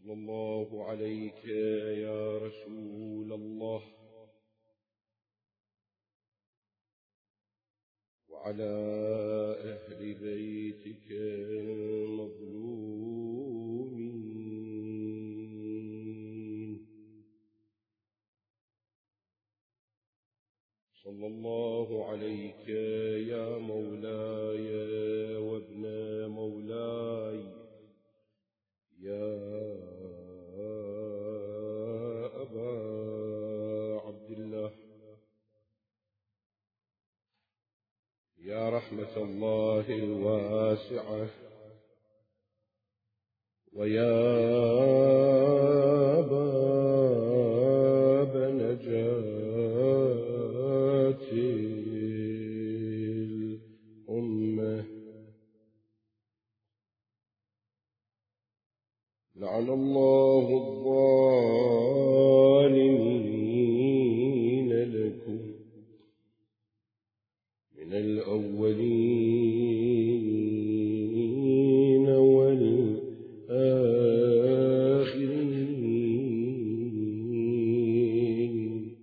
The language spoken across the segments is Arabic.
صلى الله عليك يا رسول الله وعلى أهل بيتك المظلومين. صلى الله عليك يا مولاي وابن مولاي يا أبا عبد الله، يا رحمة الله الواسعة، ويا باب نجاة الأمة. لعن الله الظالمين لكم من الأولين والآخرين.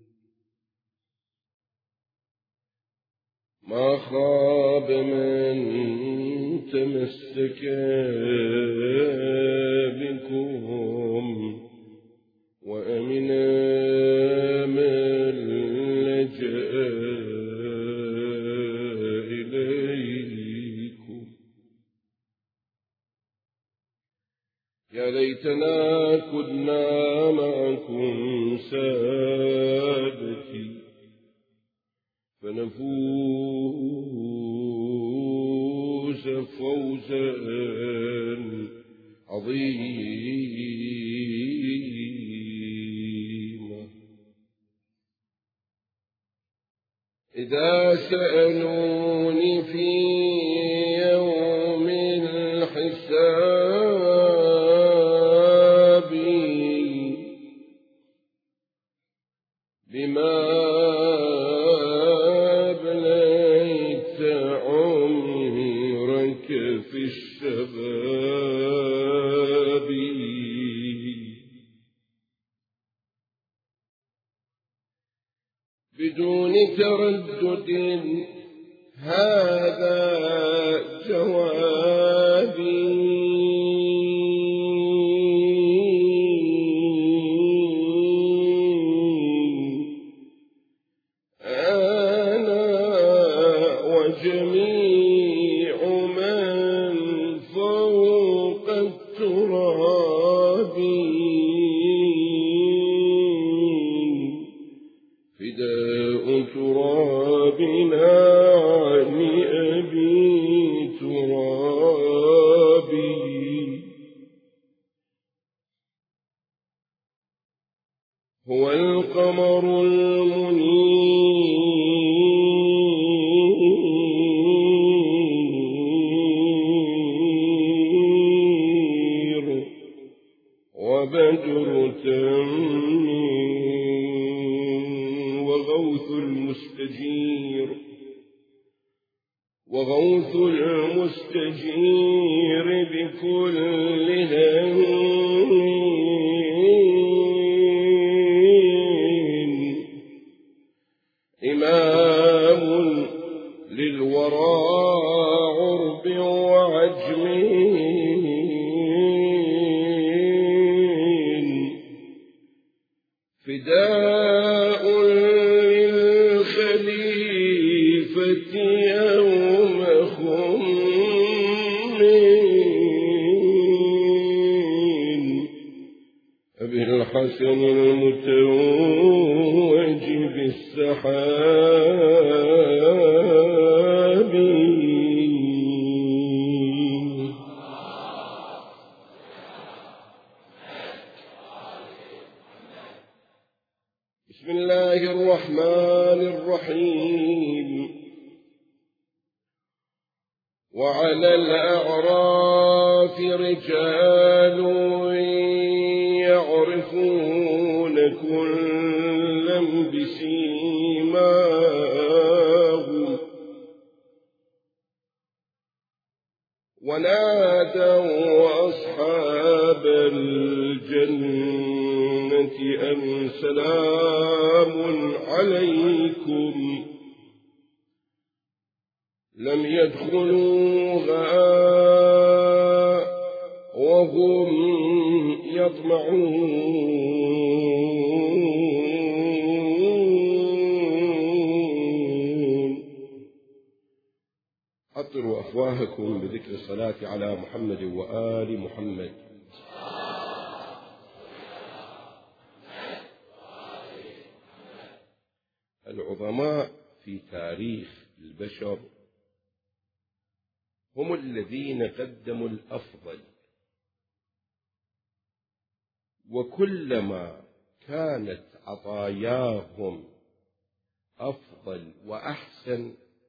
ما خاب من تمسك بكم وأمن من لجأ إليكم. يا ليتنا كنا معكم سادتي فنفوز فوزا عظيما. إذا سألوني في يوم الحساب بما أبليت عمرك في الشباب، بدون تردد هذا جوابي. أنا وجميع من فوق التراب فداء ترابنا عن أبي ترابي. هو القمر المنير وبدر تمني وغوث المستجير بكل هم. إمام للورى عرب وعجم فداء للخليفة يوم خم أبي الحسن المتوج بالسحاب. بسم الله الرحمن الرحيم. وعلى الأعراف رجال يعرفون كلا بسيماهم ونادوا أصحاب الجنة أن سلام عليكم لم يدخلوها وهم يطمعون. أطروا أفواهكم بذكر الصلاة على محمد وآل محمد. العظماء في تاريخ البشر هم الذين قدموا الأفضل، وكلما كانت عطاياهم أفضل وأحسن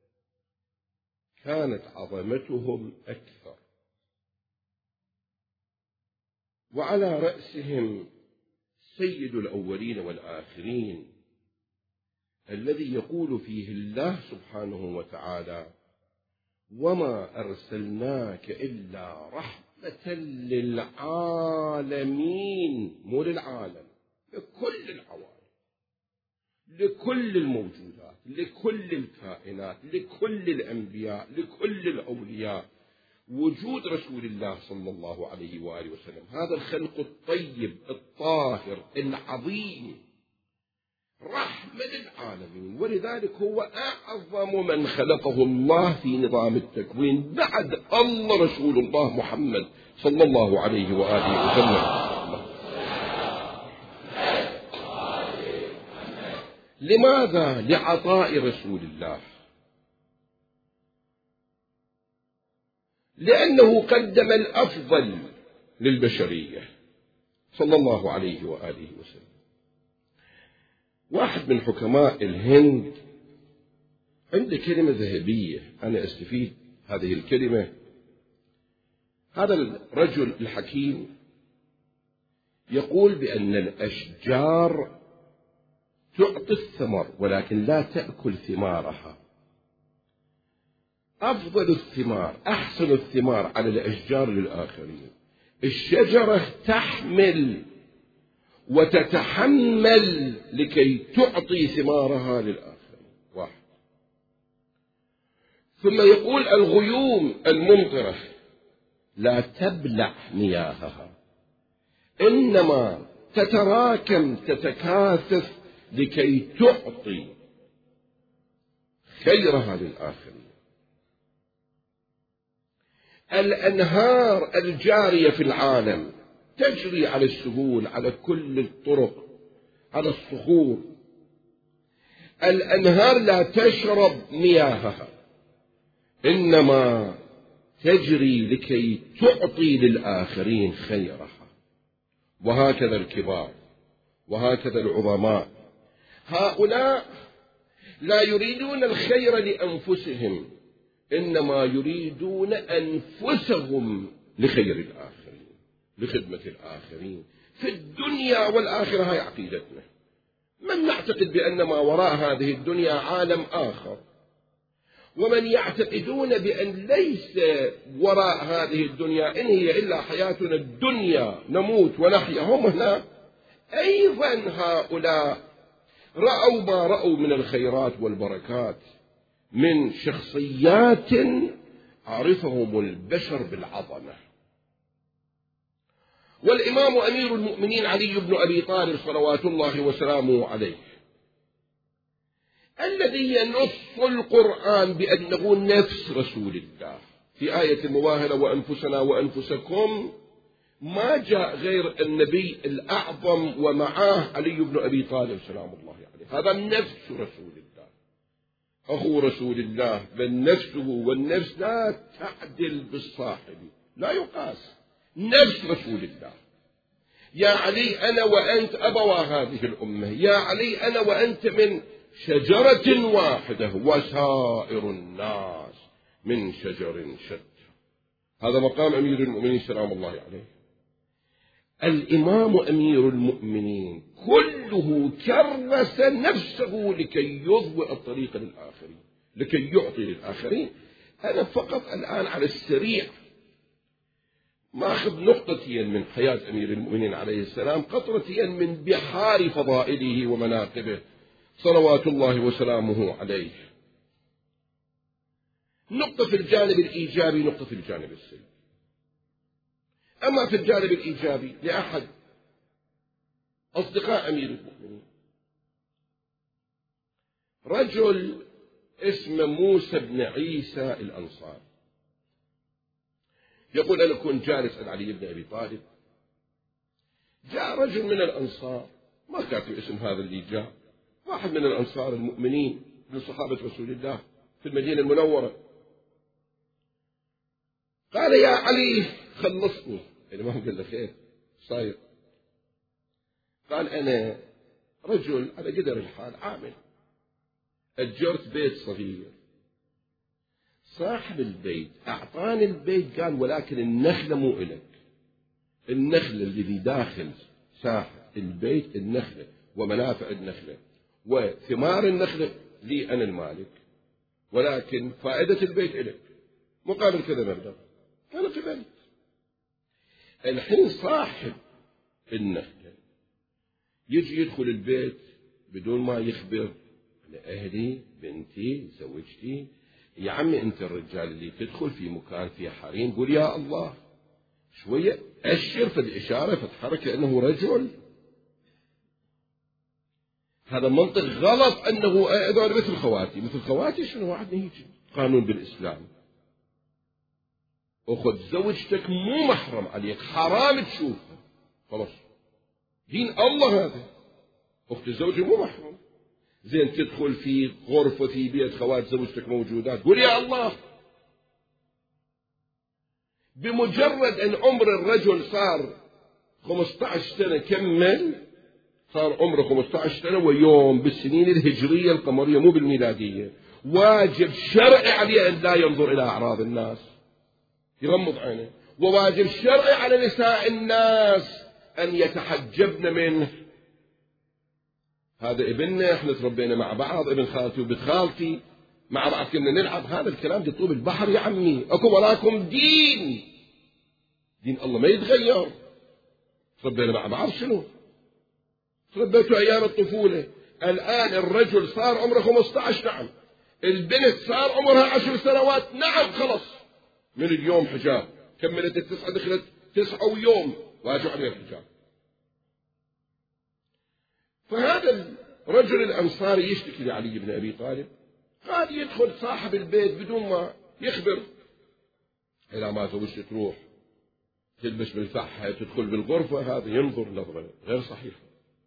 كانت عظمتهم أكثر. وعلى رأسهم سيد الأولين والآخرين الذي يقول فيه الله سبحانه وتعالى: وما أرسلناك إلا رحمة للعالمين، مو للعالم، لكل العوالم، لكل الموجودات، لكل الكائنات، لكل الأنبياء، لكل الأولياء. وجود رسول الله صلى الله عليه وآله وسلم، هذا الخلق الطيب الطاهر العظيم، رحمة للعالمين، ولذلك هو أعظم من خلقه الله في نظام التكوين بعد الله رسول الله محمد صلى الله عليه وآله وسلم. لماذا؟ لعطاء رسول الله، لأنه قدم الأفضل للبشرية صلى الله عليه وآله وسلم. واحد من حكماء الهند عنده كلمة ذهبية، أنا أستفيد هذه الكلمة. هذا الرجل الحكيم يقول بأن الأشجار تعطي الثمر ولكن لا تأكل ثمارها. أفضل الثمار، أحسن الثمار على الأشجار للآخرين. الشجرة تحمل وتتحمل لكي تعطي ثمارها للآخرين. واحد. ثم يقول الغيوم الممطرة لا تبلع مياهها، إنما تتراكم تتكاثف لكي تعطي خيرها للآخرين. الأنهار الجارية في العالم تجري على السهول، على كل الطرق، على الصخور. الأنهار لا تشرب مياهها، إنما تجري لكي تعطي للآخرين خيرها. وهكذا الكبار، وهكذا العظماء، هؤلاء لا يريدون الخير لأنفسهم، إنما يريدون أنفسهم لخير الآخرين، لخدمة الآخرين في الدنيا والآخرة. هاي عقيدتنا. من يعتقد بأن ما وراء هذه الدنيا عالم آخر، ومن يعتقدون بأن ليس وراء هذه الدنيا إن هي إلا حياتنا الدنيا نموت ونحيا، هم هنا أيضا هؤلاء رأوا ما رأوا من الخيرات والبركات من شخصيات عرفهم البشر بالعظمة. والإمام أمير المؤمنين علي بن أبي طالب صلوات الله وسلامه عليه، الذي ينص القرآن بأنه نفس رسول الله في آية المباهلة: وأنفسنا وأنفسكم، ما جاء غير النبي الأعظم ومعاه علي بن أبي طالب سلام الله عليه. هذا نفس رسول الله، أخو رسول الله، بل نفسه، والنفس لا تعدل بالصاحب، لا يقاس. نفس رسول الله. يا علي أنا وأنت أبوا هذه الأمة، يا علي أنا وأنت من شجرة واحدة وسائر الناس من شجر شتى. هذا مقام أمير المؤمنين سلام الله عليه. الإمام أمير المؤمنين كله كرس نفسه لكي يضوء الطريق للآخرين، لكي يعطي للآخرين. أنا فقط الآن على السريع ماخذ نقطتين من حياة أمير المؤمنين عليه السلام، قطرتين من بحار فضائله ومناقبه صلوات الله وسلامه عليه. نقطة في الجانب الإيجابي، نقطة في الجانب السلبي. أما في الجانب الإيجابي لأحد أصدقاء أمير المؤمنين، رجل اسمه موسى بن عيسى الأنصاري، يقول أنا كنت جالس عند علي بن أبي طالب، جاء رجل من الأنصار، ما كاتب اسم هذا اللي جاء، واحد من الأنصار المؤمنين من صحابة رسول الله في المدينة المنورة، قال يا علي خلصني. الإمام قال له خير صاير؟ قال أنا رجل على قدر الحال عامل، أجرت بيت صغير، صاحب البيت أعطاني البيت، قال ولكن النخلة مو إلك، النخلة اللي داخل ساحة البيت، النخلة ومنافع النخلة وثمار النخلة لي أنا المالك، ولكن فائدة البيت إلك مقابل كذا مبلغ. أنا قبلت. الحين صاحب النخلة يجي يدخل البيت بدون ما يخبر أهلي بنتي زوجتي، يا عمي أنت الرجال اللي تدخل في مكان فيه حريم قول يا الله، شوية أشر في الإشارة فتحرك كأنه رجل. هذا منطق غلط، أنه أيضا مثل خواتي، مثل خواتي شنو واحد يجي قانون بالإسلام، أخذ زوجتك مو محرم عليك، حرام تشوفها، خلاص دين الله هذا، أخت الزوج مو محرم، زين تدخل في غرفة في بيت خوات زوجتك موجودات قول يا الله. بمجرد أن عمر الرجل صار 15 سنة كمل، صار عمره 15 سنة ويوم بالسنين الهجرية القمرية مو بالميلادية، واجب شرعي عليه أن لا ينظر إلى أعراض الناس، يغمض عينه، وواجب شرعي على نساء الناس أن يتحجبن منه. هذا ابننا، احنا تربينا مع بعض، ابن خالتي وبنت خالتي مع بعض كنا نلعب، هذا الكلام دي طوب البحر يا عمي، اكو وراكم دين، دين الله ما يتغير. تربينا مع بعض شنو؟ تربيتوا ايام الطفولة، الان الرجل صار عمره 15 نعم، البنت صار عمرها 10 سنوات نعم، خلص من اليوم حجاب، كملت 9 دخلت 9 ويوم واجب عليها الحجاب. فهذا الرجل الأنصاري يشتكي لعلي بن أبي طالب، قال يدخل صاحب البيت بدون ما يخبر، إلى ما زوجته تروح تلبس بالفحة تدخل بالغرفة، هذا ينظر نظرة غير صحيحة،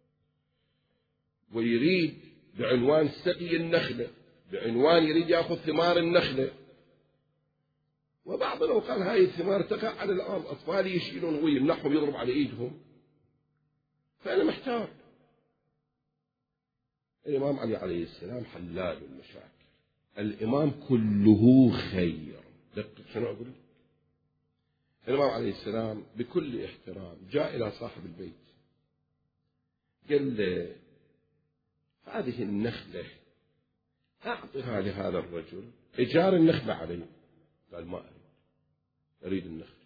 ويريد بعنوان سقي النخلة، بعنوان يريد يأخذ ثمار النخلة، وبعض لو قال هاي الثمار تقع على الأرض، أطفال يشيلون ويمنحهم يضرب على إيدهم. فأنا محتار. الإمام علي عليه السلام حلال المشاكل، الإمام كله خير. دقق شنو أقول؟ الإمام عليه السلام بكل احترام جاء إلى صاحب البيت قال له هذه النخلة أعطها لهذا الرجل، إيجار النخلة عليه. قال ما أريد النخلة.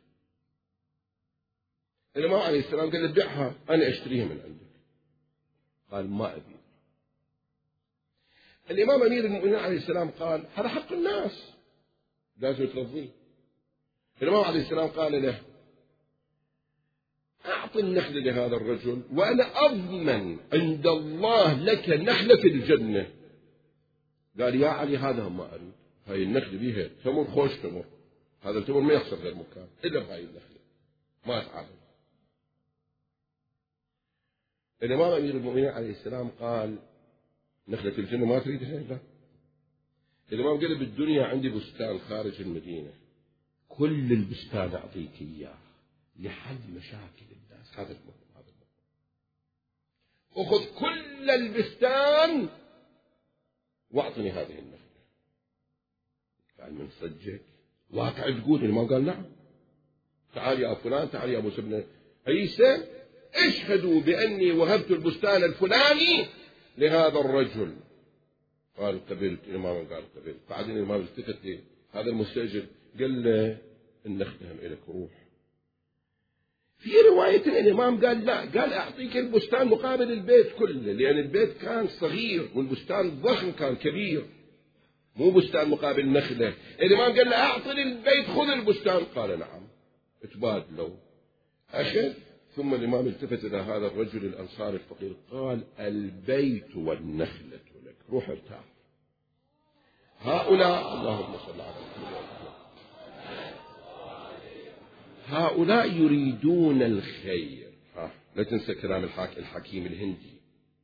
الإمام عليه السلام قال له بيعها أنا أشتريها من عندك. قال ما أبي. الإمام أمير المؤمنين عليه السلام قال هذا حق الناس لازم ترضيه. الإمام عليه السلام قال له أعط النخلة لهذا الرجل وأنا أضمن عند الله لك نخلة في الجنة. قال يا علي هذا ما أريد، هاي النخلة بيها تمر خوش تمر، هذا التمر ما يخسر غير مكان إلا بهاي النخلة ما أتعامل. الإمام أمير المؤمنين عليه السلام قال نخلة الجنة ما تريدها؟ لا. الإمام قال بالدنيا عندي بستان خارج المدينة، كل البستان أعطيك إياه لحل مشاكل الناس، هذا المهم، هذا المهم، أخذ كل البستان وأعطني هذه النخلة. قال من صدقك واقع تقول؟ الإمام قال نعم. تعال يا فلان، تعال يا أبو سبنة عيسى، اشهدوا بأني وهبت البستان الفلاني لهذا الرجل. قال قبلت. الإمام قال قبلت. بعدين الإمام التفت هذا المستأجر قال له النخلة هم إليك روح. في رواية الإمام قال لا، قال أعطيك البستان مقابل البيت كله، لأن البيت كان صغير والبستان ضخم كان كبير، مو بستان مقابل نخلة. الإمام قال له أعطني البيت خذ البستان، قال نعم، تبادلوا، أخذ. ثم الإمام التفت إلى هذا الرجل الأنصاري الفقير قال البيت والنخلة لك، روح ارتاح. هؤلاء اللهم صل على محمد، هؤلاء يريدون الخير. لا تنسى كلام الحكيم الهندي،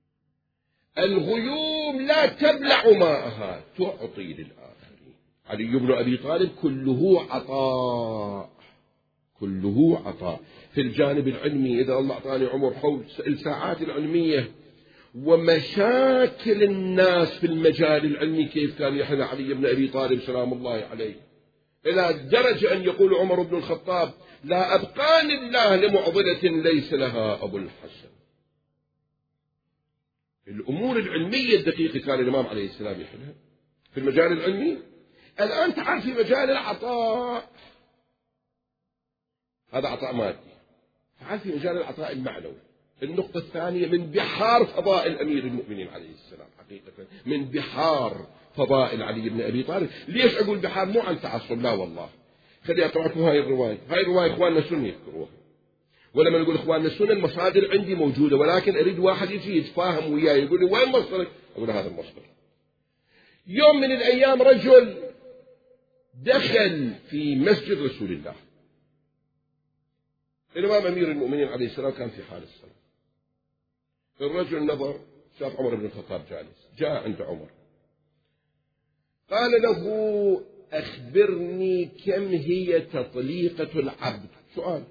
الغيوم لا تبلع ماءها، تعطي للآخرين. علي بن أبي طالب كله عطاء، كله عطاء. في الجانب العلمي إذا الله أعطاني عمر حول الساعات العلمية ومشاكل الناس في المجال العلمي كيف كان يحل علي بن أبي طالب سلام الله عليه، إلى درجة أن يقول عمر بن الخطاب لا أبقاني الله لمعضلة ليس لها أبو الحسن. الأمور العلمية الدقيقة كان الإمام عليه السلام يحلها في المجال العلمي. الآن تعال في مجال العطاء، هذا عطاء مادي. تعال في مجال العطاء المعنوي. النقطة الثانية من بحار فضائل أمير المؤمنين عليه السلام، حقيقة من بحار فضائل علي بن أبي طالب. ليش أقول بحار؟ مو عن تعصب، لا والله. خلي أقرأكم هاي الرواية، هاي الرواية إخواننا السنة يذكروها، ولما نقول إخواننا السنة المصادر عندي موجودة، ولكن أريد واحد يجي يتفاهم وياي يقول لي وين مصدرك؟ أقول هذا المصدر. يوم من الأيام رجل دخل في مسجد رسول الله، الإمام أمير المؤمنين عليه السلام كان في حال الصلاة. الرجل نظر شاف عمر بن الخطاب جالس، جاء عند عمر قال له أخبرني كم هي تطليقة العبد. سؤال،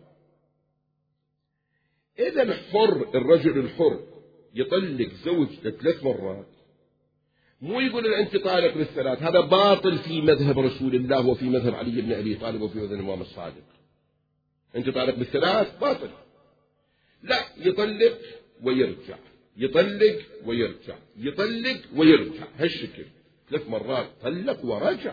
إذا الحر الرجل الحر يطلق زوجته 3 مرات، مو يقول أنت طالق بالثلاث، هذا باطل في مذهب رسول الله وفي مذهب علي بن أبي طالب وفي مذهب الإمام الصادق. أنت طالق بالثلاث باطل، لا، يطلق ويرجع، يطلق ويرجع، يطلق ويرجع، هالشكل 3 مرات طلق ورجع.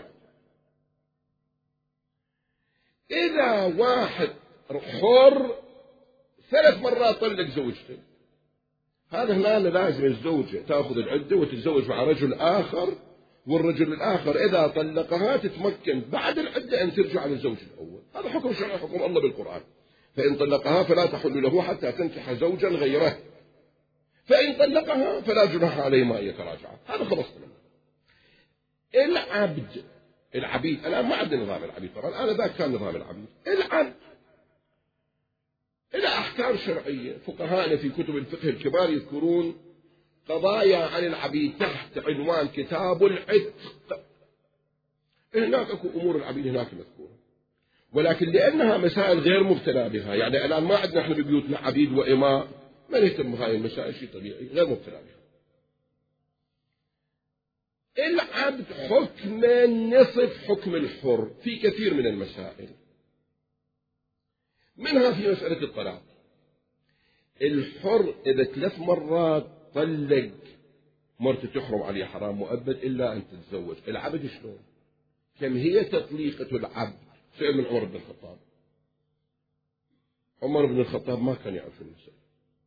إذا واحد حر 3 مرات طلق زوجته، هذا هنا لازم الزوجة تأخذ العدة وتتزوج مع رجل آخر، والرجل الآخر إذا طلقها تتمكن بعد العدة أن ترجع للزوج الأول. هذا حكم شرعي، حكم الله بالقرآن. فإن طلقها فلا تحل له حتى تنكح زوجا غيره، فإن طلقها فلا جناح عليه ما يتراجع. هذا خلص منه. العبيد الآن ما عندنا نظام العبيد، طبعا أنا ذاك كان نظام العبيد. العبد إلى أحكام شرعية، فقهاءنا في كتب الفقه الكبار يذكرون قضايا عن العبيد تحت عنوان كتاب العتق. هناك أكو أمور العبيد هناك مذكورة، ولكن لأنها مسائل غير مبتلى بها، يعني الآن ما عندنا احنا ببيوتنا عبيد وإماء، ما نهتم بهاي المسائل، شيء طبيعي غير مبتلى بها. العبد حكم نصف حكم الحر في كثير من المسائل، منها في مسألة الطلاق. الحر إذا 3 مرات طلق مرته تحرم عليه حرام مؤبد إلا أن تتزوج. العبد شلون؟ كم هي تطليقة العبد؟ سئل من عمر بن الخطاب. عمر بن الخطاب ما كان يعرف المسألة،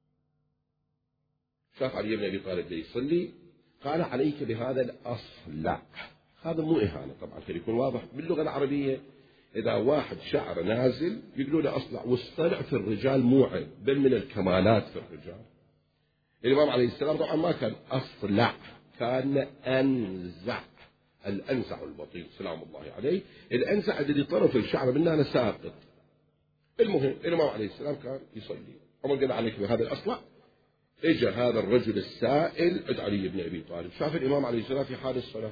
شاف علي بن أبي طالب يصلي قال عليك بهذا الأصلع. هذا مو إهانة طبعا، خلي يكون واضح. باللغة العربية إذا واحد شعر نازل يقولوا له أصلع، والصلع في الرجال مو عيب بل من الكمالات في الرجال. الإمام عليه السلام طبعا ما كان أصلع، كان أنزع. الأنزع البطيء سلام الله عليه، الأنزع الذي طرف الشعر منه أنا ساقط. المهم الإمام عليه السلام كان يصلي، عمر قال عليك بهذا الأصلع. إجا هذا الرجل السائل عند علي بن أبي طالب، شاف الإمام عليه السلام في حال الصلاة،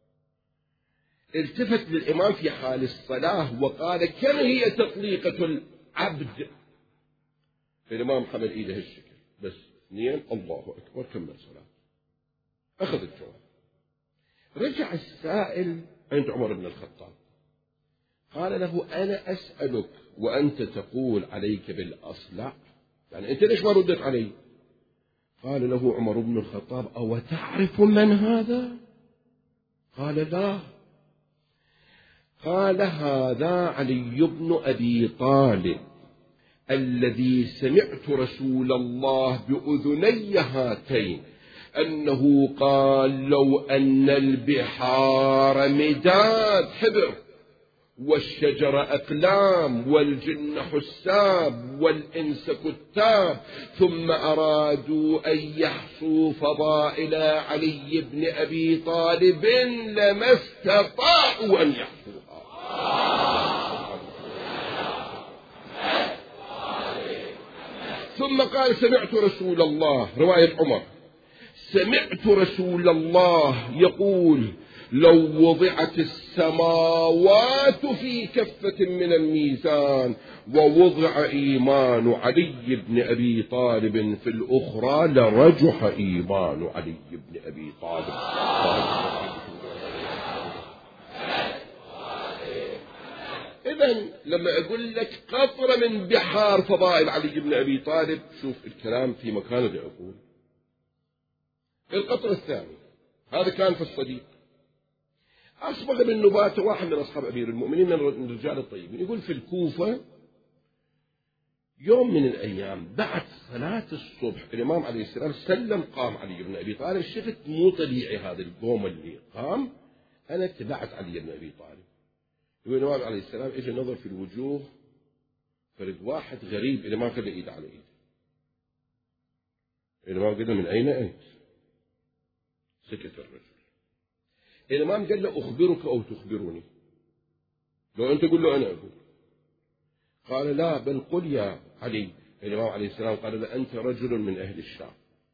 التفت للإمام في حال الصلاة وقال كم هي تطليقة العبد؟ الإمام حمل إيده هالشكل بس 2، الله أكبر، كمل صلاة، أخذ الجواب. رجع السائل عند عمر بن الخطاب قال له أنا أسألك وأنت تقول عليك بالأصلع، يعني أنت ليش ما ردت علي؟ قال له عمر بن الخطاب أو تعرف من هذا؟ قال لا. قال هذا علي بن أبي طالب الذي سمعت رسول الله بأذني هاتين أنه قال لو أن البحار مداد حبر والشجر أقلام والجن حساب والإنس كتاب ثم أرادوا أن يحصوا فضائل علي بن أبي طالب لما استطاعوا أن يحصوها. ثم قال سمعت رسول الله، رواية عمر، سمعت رسول الله يقول لو وضعت السماوات في كفة من الميزان ووضع إيمان علي بن أبي طالب في الأخرى لرجح إيمان علي بن أبي طالب. إذن لما أقول لك قطرة من بحار فضائل علي بن أبي طالب، شوف الكلام في مكانه يقول. القطر الثاني هذا كان في الصديق، أصبغ بن نباتة واحد من أصحاب أمير المؤمنين من الرجال الطيبين، يقول في الكوفة يوم من الأيام بعد صلاة الصبح الإمام عليه السلام سلم، قام علي بن أبي طالب، شفت مو طبيعي هذا القوم اللي قام، أنا اتبعت علي بن أبي طالب. يقول الإمام عليه السلام إجا نظر في الوجوه فرد واحد غريب، الإمام خلى إيده على إيده. الإمام قال له من أين أنت؟ سكت الرجل. الإمام قال له أخبرك أو تخبرني؟ لو أنت قل له أنا أقول. قال لا بل قل يا علي. الإمام عليه السلام قال له أنت رجل من أهل الشام،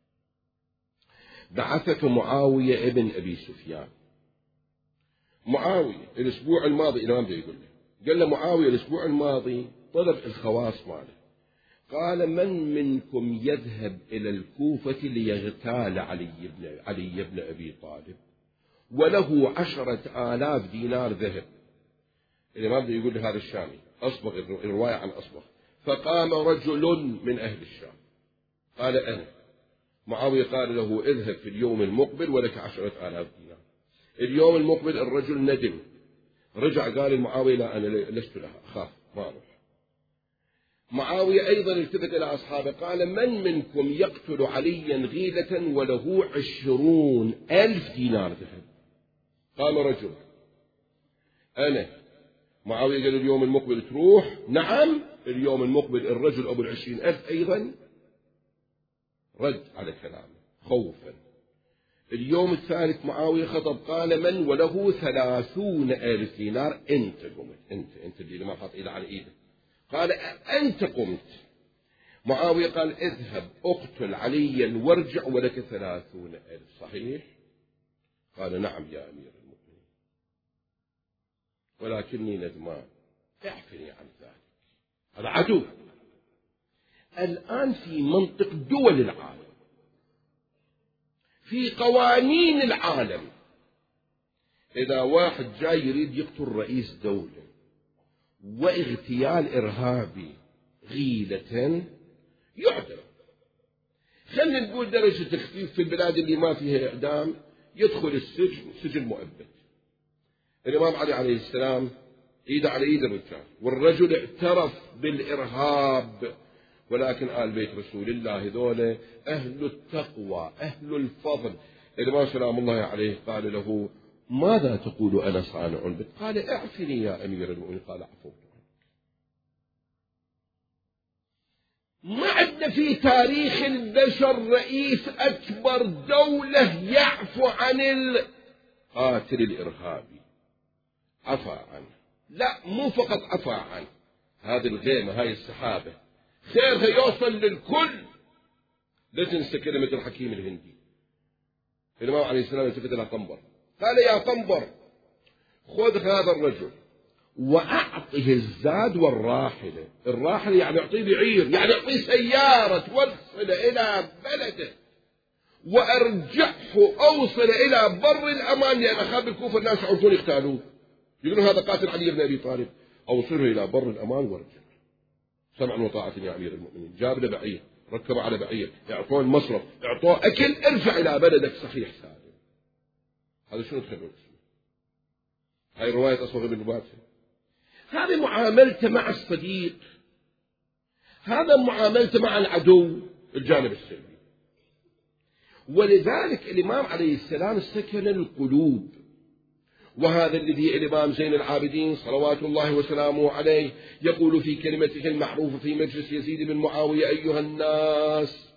بعثك معاوية ابن أبي سفيان. معاوية الأسبوع الماضي الإمام ده يقول له، قال له معاوية الأسبوع الماضي طلب الخواص ماله، قال من منكم يذهب إلى الكوفة ليغتال علي بن أبي طالب وله 10,000 دينار ذهب. الإمام ده يقول لهذا الشامي، أصبغ الرواية عن أصبغ، فقام رجل من أهل الشام قال أنا. معاوية قال له اذهب في اليوم المقبل ولك 10,000 دينار. اليوم المقبل الرجل ندم، رجع قال المعاوية لا أنا لست لها، أخاف ما أروح. معاوية أيضا التفت إلى أصحابه قال من منكم يقتل عليا غيلة وله 20,000 دينار ذهب؟ قام رجل أنا. معاوية قال اليوم المقبل تروح؟ نعم. اليوم المقبل الرجل أبو 20,000 أيضا رد على كلامه خوفا. اليوم الثالث معاوية خطب قال من وله 30,000 دينار؟ أنت قمت، أنت اللي ما حط إيده على إيده. قال أنت قمت. معاوية قال اذهب اقتل عليا وارجع ولك 30,000. صحيح؟ قال نعم يا أمير المؤمنين ولكني ندمان، اعفني عن ذلك. هذا عدو. الآن في منطق دول العالم، في قوانين العالم، إذا واحد جاي يريد يقتل رئيس دولة واغتيال إرهابي غيلة يعدم. خلينا نقول درجة تخفيف في البلاد اللي ما فيها إعدام يدخل السجن، سجن مؤبد. الإمام علي عليه السلام إيده على إيد الرجال، والرجل اعترف بالإرهاب، ولكن آل بيت رسول الله ذولا أهل التقوى أهل الفضل. الإمام سلام الله عليه قال له ماذا تقول أنا صانع بك؟ قال اعفني يا أمير المؤمنين. قال عفوت. ما عندنا في تاريخ البشر رئيس أكبر دولة يعفو عن القاتل الإرهابي، عفى عنه. لا مو فقط عفى عنه، هذه الغيمة هاي السحابة خيرها يوصل للكل. لا تنسى كلمة الحكيم الهندي. الإمام عليه السلام التفت إلى قنبر قال يا قنبر خذ هذا الرجل وأعطه الزاد والراحلة. الراحلة يعني أعطيه بعير، يعني أعطيه سيارة توصل إلى بلده، وأرجعه أوصل إلى بر الأمان، لأن أخاب الكوفة الناس يعرفون يقتالوه، يقولون هذا قاتل علي بن أبي طالب، أوصله إلى بر الأمان وارجع. سمعا وطاعة يا أمير المؤمنين. جاب له بعير، ركبه على بعير، يعطوه المصرف، يعطوه أكل، ارجع إلى بلدك صحيح سالم. هذا شنو تخبر اسمه؟ هاي رواية أصبغ بن نباتة. هذه معاملته مع الصديق. هذا معاملته مع العدو الجانب السلبي. ولذلك الإمام عليه السلام سكن القلوب، وهذا الذي الإمام زين العابدين صلوات الله وسلامه عليه يقول في كلمته المعروفة في مجلس يزيد بن معاوية: أيها الناس،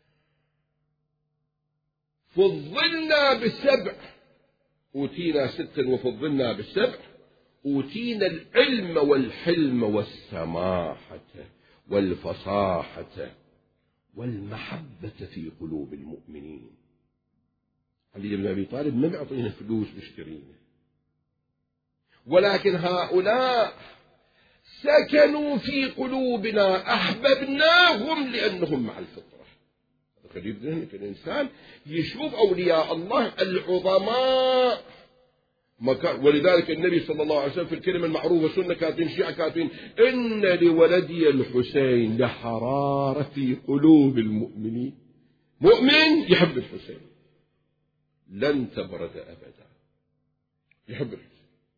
فضلنا بالسبع، أوتينا ستا وفضلنا بالسبع، أوتينا العلم والحلم والسماحة والفصاحة والمحبة في قلوب المؤمنين. علي بن أبي طالب ما بيعطينا فلوس نشترينا، ولكن هؤلاء سكنوا في قلوبنا، أحببناهم لأنهم مع الفطرة. خلي بذهنك الإنسان يشوف أولياء الله العظماء ولذلك النبي صلى الله عليه وسلم في الكلمة المعروفة سنة كاتبين شيعة كاتبين: إن لولدي الحسين لحرارة في قلوب المؤمنين. مؤمن يحب الحسين لن تبرد أبدا، يحب الحسين.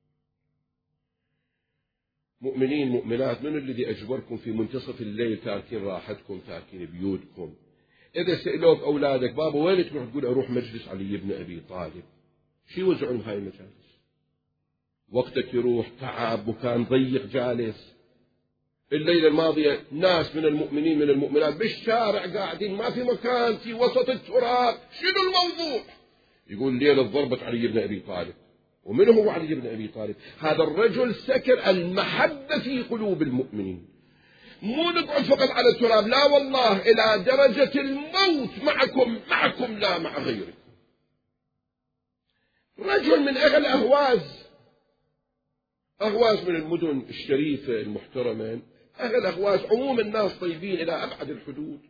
مؤمنين مؤمنات، من الذي أجبركم في منتصف الليل تاركين راحتكم تاركين بيوتكم؟ إذا سألوك أولادك: بابا وين تروح؟ تقول: أروح مجلس علي بن أبي طالب. شو يوزعون هاي المجالس؟ وقتك يروح، تعب، وكان ضيق جالس. الليلة الماضية ناس من المؤمنين من المؤمنات بالشارع قاعدين، ما في مكان، في وسط التراب. شنو الموضوع؟ يقول: ليلة ضربت علي بن أبي طالب. ومن هو علي بن أبي طالب؟ هذا الرجل سكن المحبة في قلوب المؤمنين. مو نقعد فقط على التراب، لا والله، إلى درجة الموت معكم لا مع غيركم. رجل من أهل أهواز من المدن الشريفة المحترمة، أهل أهواز عموم الناس طيبين إلى أبعد الحدود.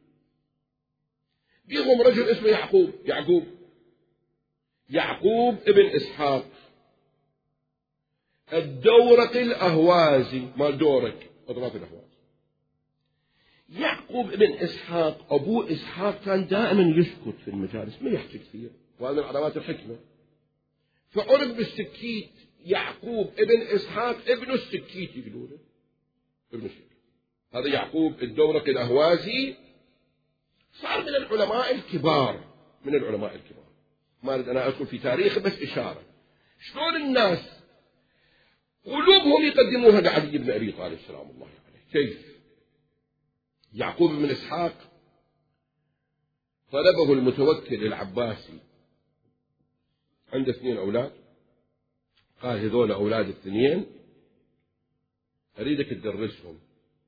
بيهم رجل اسمه يعقوب ابن إسحاق الدورقي الأهوازي، ما دورك أطراف الأهواز. يعقوب ابن إسحاق أبوه إسحاق كان دائما يسكت في المجالس، ما يحكي كثير، وهذا من علامات الحكمة. فعرف بالسكيت، يعقوب ابن إسحاق ابن السكيت يقولونه، ابن السكيت. هذا يعقوب الدورقي الأهوازي صار من العلماء الكبار، ما أريد أنا أدخل في تاريخه، بس إشارة شلون الناس قلوبهم يقدموها لعلي بن أبي طالب سلام الله عليه. كيف؟ يعقوب بن إسحاق طلبه المتوكل العباسي، عنده 2 أولاد، قال: هذول أولاد 2 أريدك تدرسهم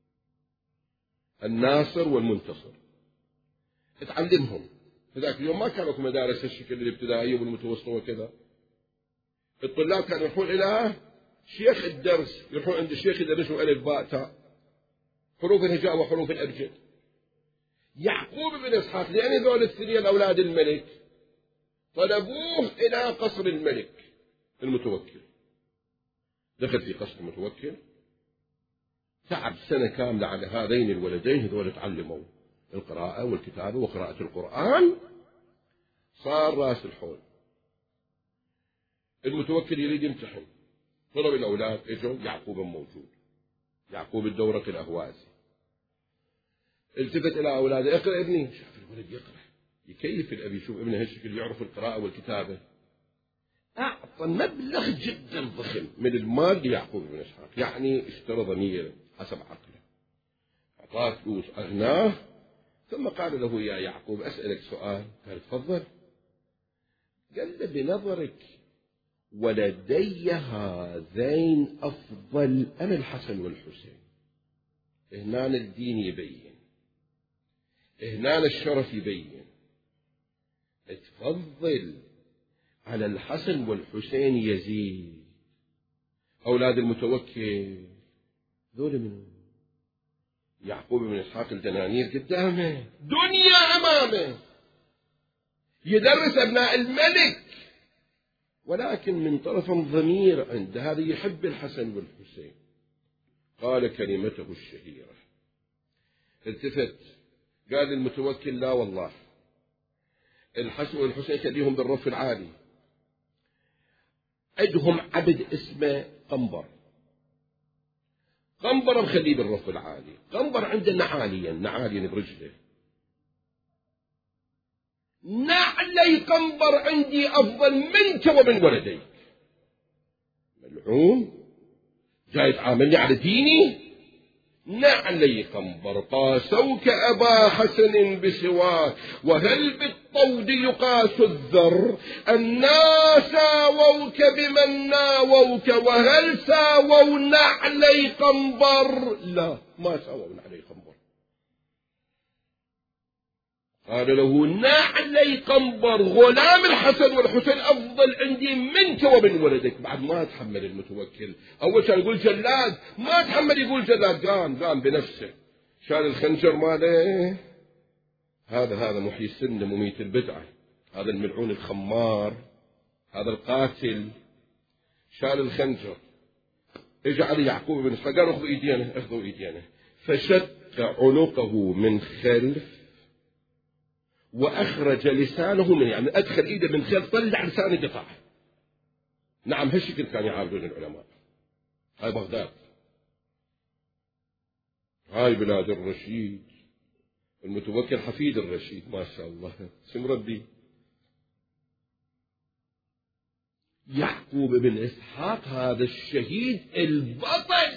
الناصر والمنتصر، تعلمهم. في ذاك اليوم ما كانوا في مدارس الشكل الابتدائية والمتوسطة وكذا. الطلاب كانوا يروحون إلى شيخ الدرس، يروحون عند الشيخ يدرسهم ألف باء تاء، حروف الهجاء وحروف الأبجد. يعقوب بن إسحاق لأن هذول 2 أولاد الملك طلبوه إلى قصر الملك المتوكل. دخل في قصر المتوكل، تعب سنة كاملة على هذين الولدين. هذول تعلموا القراءة والكتابة وقراءة القرآن، صار راس الحول. المتوكل يريد يمتحن، طلب الأولاد، اجوا، يعقوب موجود، يعقوب الدورقي الأهوازي. التفت إلى أولاده: اقرأ ابني. شاف الولد يقرأ، يكيف الأبي يشوف ابنه هالشكل يعرف القراءة والكتابة. أعطى مبلغ جدا ضخم من المال ليعقوب بن إسحاق، يعني اشترى ضمير حسب عقله، أعطاه فلوس، أغناه. ثم قال له: يا يعقوب أسألك سؤال. قال: تفضل. قال له: بنظرك ولدي هذين أفضل أم الحسن والحسين؟ هنا الدين يبين، هنا الشرف يبين. تفضل على الحسن والحسين يزيد. أولاد المتوكل ذول منهم. يعقوب بن إسحاق الدنانير قدامه، دنيا أمامه، يدرس أبناء الملك، ولكن من طرف ضمير عنده، هذا يحب الحسن والحسين. قال كلمته الشهيرة، التفت قال للمتوكل: لا والله، الحسن والحسين خليهم بالرف العالي، عندهم عبد اسمه قنبر. قنبر مخليه بالرف العالي، قنبر عندنا عاليا برجله، نعلي قنبر عندي أفضل منك ومن ولديك. ملعون جاي تعاملني على ديني؟ نعلي قنبر قاسوك أبا حسن بسواك، وهل بالطود يقاس الذر؟ الناس ساووك بمن ناووك، وهل ساووا نعلي قنبر؟ لا، ما ساووا نعلي قنبر. قال له نعلي قنبر غلام الحسن والحسين أفضل عندي منك ومن ولدك. بعد ما تحمل المتوكل، أول كان يقول جلاد، ما تحمل يقول جلاد، قام بنفسه، شال الخنجر ماله. هذا محيي السنة مميت البدعة، هذا الملعون الخمار، هذا القاتل، شال الخنجر. اجى علي يعقوب بن إسحاق قال اخذوا ايدينا، فشق عنقه من خلف وأخرج لسانه من، يعني أدخل إيده من خلف، طلع لسانه قطعه. نعم هالشكل كان يعاملون العلماء. هاي بغداد، هاي بلاد الرشيد، المتوكل حفيد الرشيد ما شاء الله، اسم ربي. يعقوب بن إسحاق هذا الشهيد البطل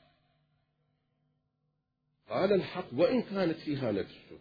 قال الحق وإن كانت فيها نفسه.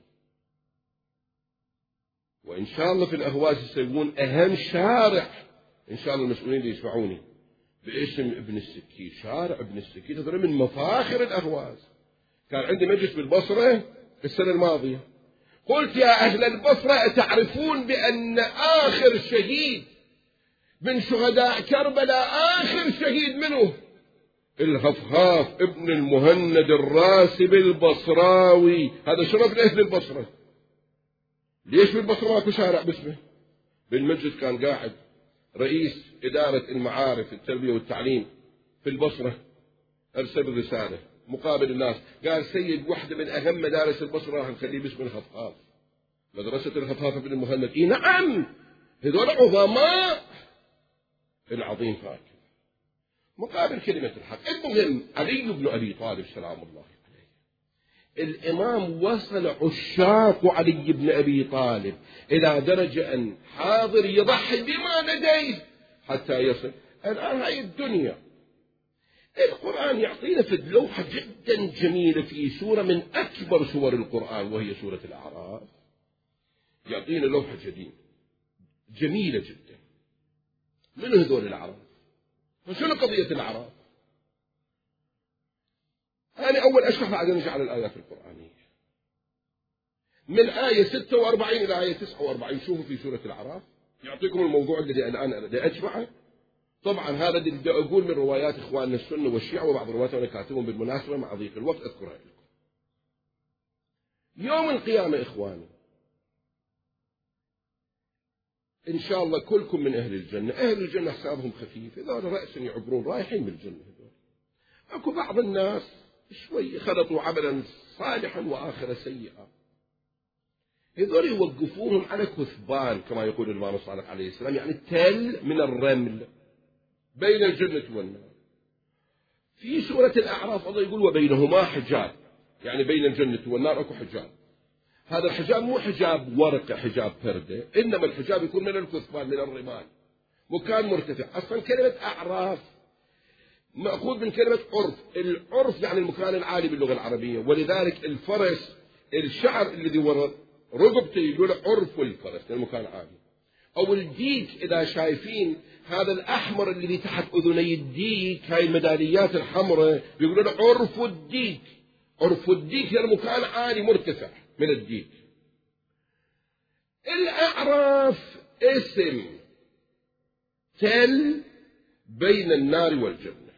وإن شاء الله في الأهواز يسوون أهم شارع، إن شاء الله المسؤولين اللي يسمعوني، باسم ابن السكين، شارع ابن السكين، هذا من مفاخر الأهواز. كان عندي مجلس بالبصرة السنة الماضية، قلت يا أهل البصرة أتعرفون بأن آخر شهيد من شهداء كربلاء، آخر شهيد منه الهفهاف ابن المهند الراسب البصراوي، هذا شرف لأهل البصرة. ليش بالبصرة ماكو شارع باسمه؟ بالمجلس كان قاعد رئيس إدارة المعارف التربية والتعليم في البصرة، أرسل رسالة مقابل الناس، قال سيد واحدة من أهم مدارس البصرة هنخليه باسم الهفهاف، مدرسة الهفهاف ابن المهند. إيه نعم، هذول عظماء. العظيم فاكر مقابل كلمة الحق. المهم علي بن أبي طالب سلام الله عليه، الإمام وصل عشاق علي بن أبي طالب إلى درجة أن حاضر يضحي بما لديه حتى يصل. الآن هاي الدنيا، القرآن يعطينا في لوحة جدا جميلة في سورة من أكبر سور القرآن وهي سورة الأعراف، يعطينا لوحة جميلة جدا. من هذول الأعراف؟ وشنو قضية الأعراف؟ أنا أول أشرح بعدين نجي على الآيات القرآنية. من آية 46 إلى آية 49 شوفوا في سورة الأعراف، يعطيكم الموضوع الذي الآن أنا أجمعه. طبعا هذا اللي بدي أقول من روايات إخواننا السنة والشيعة، وبعض الروايات أنا كاتبهم بالمناسبة مع ضيق الوقت أذكرها لكم. يوم القيامة إخواني إن شاء الله كلكم من أهل الجنة، أهل الجنة حسابهم خفيف، هذول رأسا يعبرون رايحين بالجنة. هذول أكو بعض الناس شوي خلطوا عملا صالحا وآخر سيئا، هذول يوقفوهم على كثبان كما يقول الإمام الصادق عليه السلام، يعني تل من الرمل بين الجنة والنار. في سورة الأعراف الله يقول وبينهما حجاب، يعني بين الجنة والنار أكو حجاب. هذا الحجاب مو حجاب ورقة، حجاب فردة، إنما الحجاب يكون من الكثبان من الرمال، مكان مرتفع. أصلا كلمة أعراف مأخوذ من كلمة عرف، العرف يعني المكان العالي باللغة العربية، ولذلك الفرس الشعر الذي وراء رقبته يقول عرف الفرس المكان العالي. أو الديك إذا شايفين هذا الأحمر الذي تحت أذني الديك، هاي الميداليات الحمراء يقولون عرف الديك. عرف الديك يعني مكان عالي مرتفع من الديك. الأعراف اسم تل بين النار والجنة.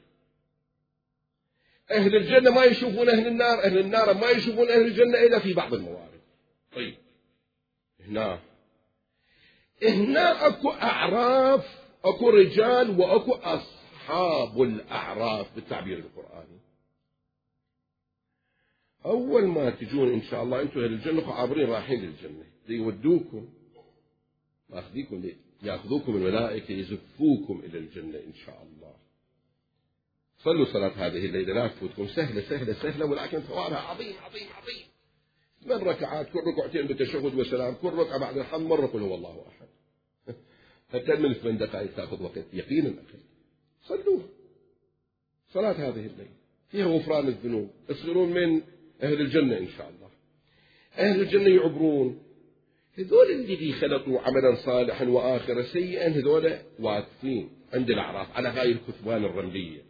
أهل الجنة ما يشوفون أهل النار، أهل النار ما يشوفون أهل الجنة إلا في بعض الموارد. طيب هنا أكو أعراف، أكو رجال وأكو أصحاب الأعراف بالتعبير القرآني. أول ما تجون إن شاء الله أنتم أهل الجنة عابرين رايحين للجنة، يودوكم يأخذوكم الملائكة يزفوكم إلى الجنة إن شاء الله. صلوا صلاة هذه الليلة لا تفوتكم، سهلة سهلة سهلة، ولكن ثوابها عظيم عظيم عظيم. 8 ركعات، كل ركعتين بالتشهد وسلام، كل ركعة بعد الحمد مرة قل هو الله أحد. أقل من 8 دقائق تأخذ وقت يقينا أقل. صلوها صلاة هذه الليلة فيها غفران الذنوب، تصيرون من أهل الجنة إن شاء الله. أهل الجنة يعبرون، هذول اللي خلطوا عملا صالحا وآخرة سيئا، هذول واقفين عند الأعراف على هاي الكثبان الرملية،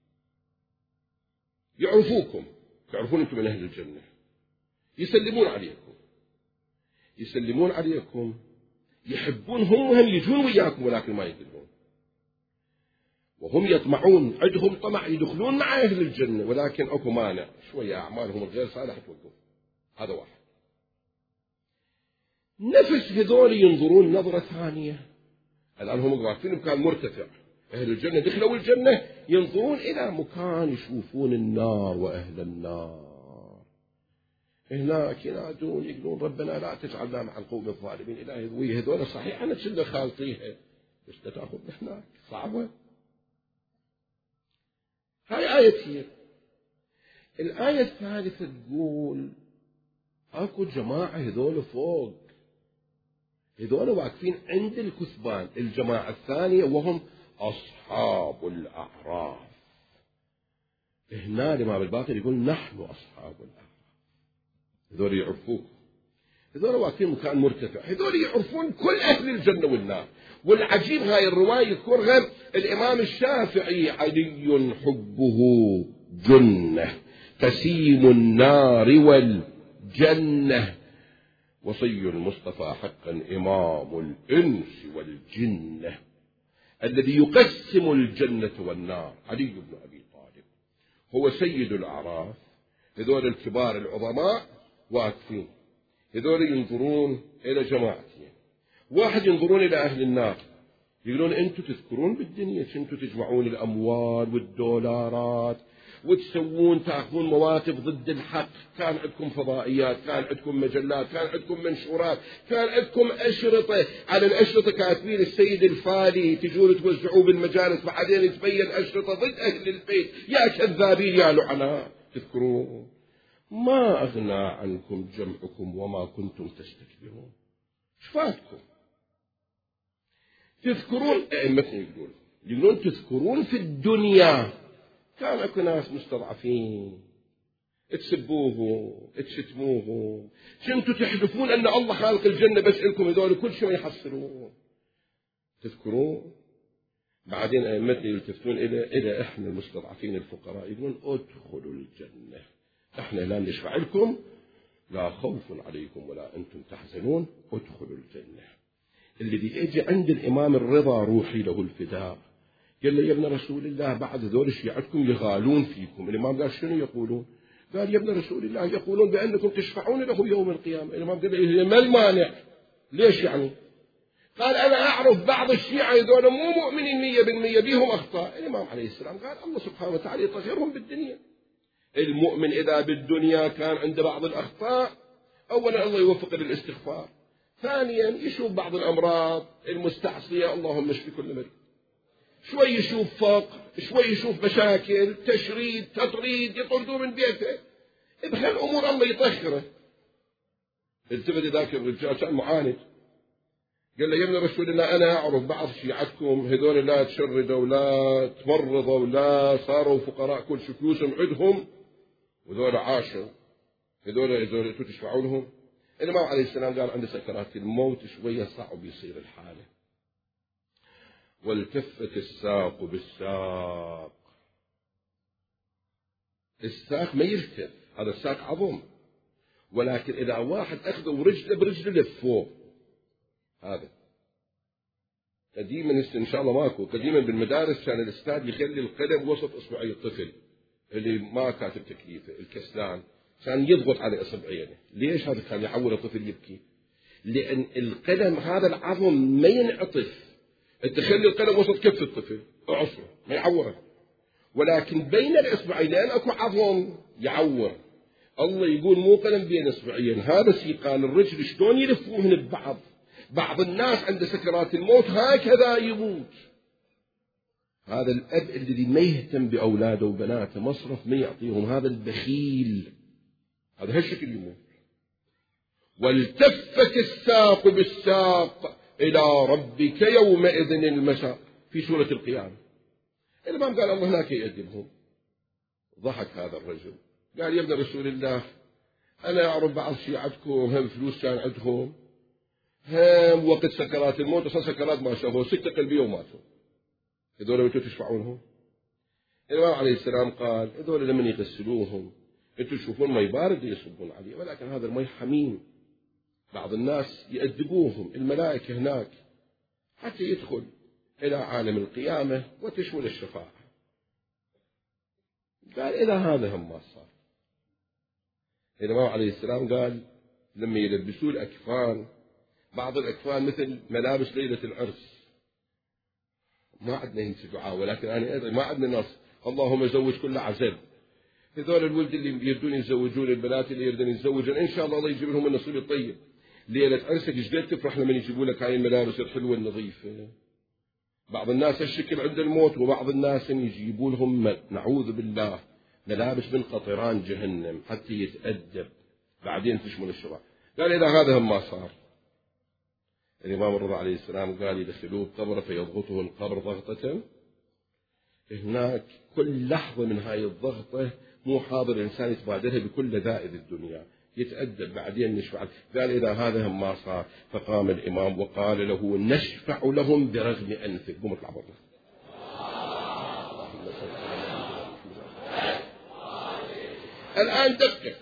يعرفوكم، يعرفون أنتم من أهل الجنة، يسلمون عليكم، يسلمون عليكم، يحبون هم يجون وياكم ولكن ما يدلون، وهم يطمعون، عندهم طمع يدخلون مع أهل الجنة، ولكن أكو مانع شوية أعمالهم الغير صالحة توقف. هذا واحد. نفس هذول ينظرون نظرة ثانية، الآن هم واقفين بمكان مرتفع، أهل الجنة دخلوا الجنة، ينظرون إلى مكان يشوفون النار وأهل النار، هناك ينادون يقولون ربنا لا تجعلنا مع القوم الظالمين. إلهي هذول صحيح أنا كنا خالطيها، بس تأخذنا هناك صعبة. هاي آية هي. الآية الثالثة تقول أكو جماعة هذول فوق، هذول واقفين عند الكثبان، الجماعة الثانية وهم أصحاب الأعراف. هنا الإمام الباقر يقول نحن أصحاب الأعراف، هذول يعرفوك، هذول واقفين مكان مرتفع، هذول يعرفون كل أهل الجنة والنار. والعجيب هاي الرواية يذكرها الإمام الشافعي: علي حبه جنة قسيم النار والجنة، وصي المصطفى حقا إمام الإنس والجنة، الذي يقسم الجنة والنار. علي بن أبي طالب هو سيد الأعراف، هذول الكبار العظماء واقفين، هذول ينظرون إلى جماعتين، واحد ينظرون إلى أهل النار يقولون أنتم تذكرون بالدنيا كنتم تجمعون الأموال والدولارات وتسوون تأخذون مواقف ضد الحق، كان عندكم فضائيات، كان عندكم مجلات، كان عندكم منشورات، كان عندكم أشرطة، على الأشرطة كاتبين السيد الفالي، تجون توزعوا بالمجالس، بعدين تبين أشرطة ضد أهل البيت. يا كذابين يا لعناء، تذكرون ما أغنى عنكم جمعكم وما كنتم تستكبرون. شفاتكم تذكرون، أئمتنا يقولون تذكرون في الدنيا كان اكو ناس مستضعفين تسبوه تشتموه، كنتوا تحلفون ان الله خالق الجنة بس لكم، هذول كل شيء يحصلون. تذكرون بعدين ائمتنا يلتفتون الى احنا المستضعفين الفقراء، يقولون ادخلوا الجنة، احنا لا نشفع لكم، لا خوف عليكم ولا انتم تحزنون، ادخلوا الجنة. الذي اجى عند الامام الرضا روحي له الفداء قال له يا ابن رسول الله بعد ذول شيعتكم يغالون فيكم. الإمام قال شنو يقولون؟ قال يا ابن رسول الله يقولون بأنكم تشفعون له يوم القيامة. الإمام قال له ما المانع؟ ليش يعني؟ قال أنا أعرف بعض الشيعة هذول مو مؤمنين 100% بهم أخطاء. الإمام عليه السلام قال الله سبحانه وتعالى يطهرهم بالدنيا. المؤمن إذا بالدنيا كان عنده بعض الأخطاء، أولا الله يوفق للاستغفار، ثانيا يشوف بعض الأمراض المستعصية، اللهم اشف كل مريض، شوي يشوف فقر، شوي يشوف مشاكل، تشريد، تطريد، يطردوه من بيته، بهالأمور الله يطهره. التفت ذاك الرجال كان معاند، قال له يا ابن رسول الله أنا أعرف بعض شيعتكم هذول لا تشردوا ولا تمرضوا ولا صاروا فقراء، كل شيء فلوسهم عندهم وذول عاشوا، هذول تشفعوا لهم. الإمام عليه السلام قال عند سكرات الموت شوية صعب يصير الحالة. والتفت الساق بالساق، الساق ما يلتف، هذا الساق عظم، ولكن إذا واحد أخذه ورجله برجله لفوه. هذا قديما إن شاء الله ماكو، قديما بالمدارس كان الأستاذ يخلي القلم وسط إصبعي الطفل اللي ما كاتب تكليفه الكسلان، كان يضغط على إصبعينه. ليش هذا كان يعور الطفل يبكي؟ لأن القلم هذا العظم ما ينعطف، تخلي القلم وسط كف الطفل اعصره ما يعوره، ولكن بين الإصبعين لأن أكو عظم يعور. الله يقول مو قلم بين إصبعين، هذا سيقان الرجل شلون يلفوهن ببعض. بعض الناس عند سكرات الموت هكذا يموت، هذا الأب الذي ما يهتم بأولاده وبناته، مصرف ما يعطيهم، هذا البخيل، هذا هالشكل يموت. والتفت الساق بالساق إلى ربك يومئذ المساق في سورة القيامة. الإمام قال الله هناك يأدبهم. ضحك هذا الرجل قال يا ابن رسول الله أنا أعرف بعض شيعتكم هم فلوس كان عندهم، هم وقت سكرات الموت أصلا سكرات ما شافوا 6 قلبية وماتوا، هذول أنتم تشفعونهم؟ الإمام عليه السلام قال هذول لمن يغسلوهم أنتم تشوفون مي بارد يصبون عليه، ولكن هذا المي حميم، بعض الناس يأدبوهم الملائكة هناك حتى يدخل إلى عالم القيامة وتشمل الشفاعة. قال إلى هذا هم ما صار. الإمام عليه السلام قال لما يلبسوا الأكفان، بعض الأكفان مثل ملابس ليلة العرس، ما عندنا ينسى دعاء، ولكن أنا أدري ما عندنا نص اللهم زوج كل عزل. هذول الولد اللي يردون يتزوجون، البنات اللي يردون يتزوجون، إن شاء الله يجيب لهم النصيب الطيب. ليلة عرسك ايش قد تفرح لما يجيبوا لك هاي الملابس الحلوة النظيفة. بعض الناس هالشكل عند الموت، وبعض الناس يجيبوا لهم نعوذ بالله ملابس من قطران جهنم حتى يتأدب، بعدين تشمل الشرع. قال إذا هذا هم ما صار. الإمام الرضا عليه السلام قال يدخلوه قبره فيضغطه القبر ضغطة، هناك كل لحظة من هاي الضغطة مو حاضر الإنسان يتبادلها بكل لذائذ الدنيا، يتأدب بعدين نشفع. قال إذا هذا هم ما صار. فقام الإمام وقال له نشفع لهم برغم أنفك. قم اطلع برا. الآن دقق.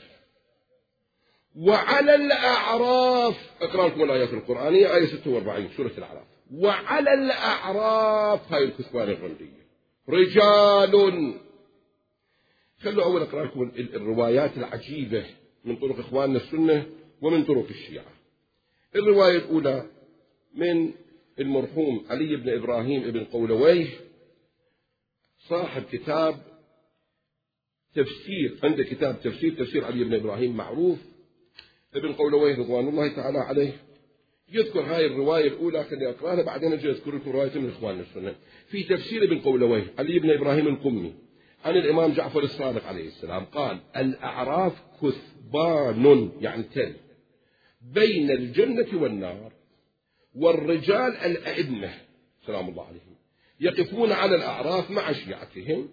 وعلى الأعراف، أقرأ لكم الآيات القرآنية، آية 46 سورة الأعراف. وعلى الأعراف، هاي الكثبان الرملية، رجال. خلوا أول أقرأ لكم الروايات العجيبة من طرق إخواننا السنة ومن طرق الشيعة. الرواية الأولى من المرحوم علي بن إبراهيم ابن قولويه، صاحب كتاب تفسير، عنده كتاب تفسير علي بن إبراهيم معروف. ابن قولويه رضوان الله تعالى عليه يذكر هاي الرواية الأولى، خلي أقرأها بعدين أجي أذكر لكم رواية من إخواننا السنة. في تفسير ابن قولويه علي بن إبراهيم القمي عن الإمام جعفر الصادق عليه السلام قال الأعراف كثبان، يعني تل، بين الجنة والنار، والرجال الأئمة سلام الله عليهم يقفون على الأعراف مع شيعتهم،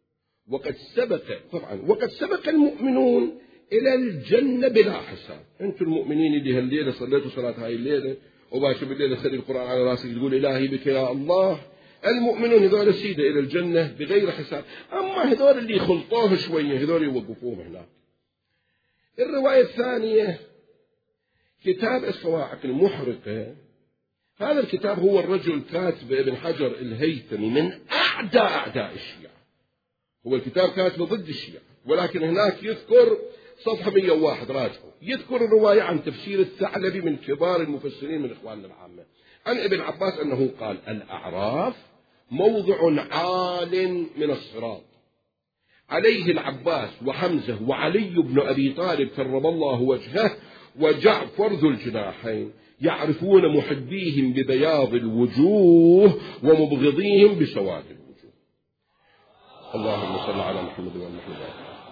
وقد سبق المؤمنون إلى الجنة بلا حساب. أنتم المؤمنين اللي هالليلة صليتوا صلاة هاي الليلة وباشر بالليلة خلي القرآن على راسك تقول إلهي بك يا الله، المؤمنون هذول سيدة إلى الجنة بغير حساب. أما هذول اللي خلطوه شوية هذول يوقفوهم هناك. الرواية الثانية كتاب الصواعق المحرقة. هذا الكتاب هو الرجل كاتبه ابن حجر الهيثمي من أعداء الشيعة، هو الكتاب كاتبه ضد الشيعة، ولكن هناك يذكر صفحة 101 راجعوا، يذكر الرواية عن تفسير الثعلبي من كبار المفسرين من إخواننا العامة عن ابن عباس أنه قال الأعراف موضع عال من الصراط، عليه العباس وحمزة وعلي بن أبي طالب كرم الله وجهه وجعفر ذو الجناحين، يعرفون محبيهم ببياض الوجوه ومبغضيهم بسواد الوجوه. اللهم صل على محمد وعلى محمد.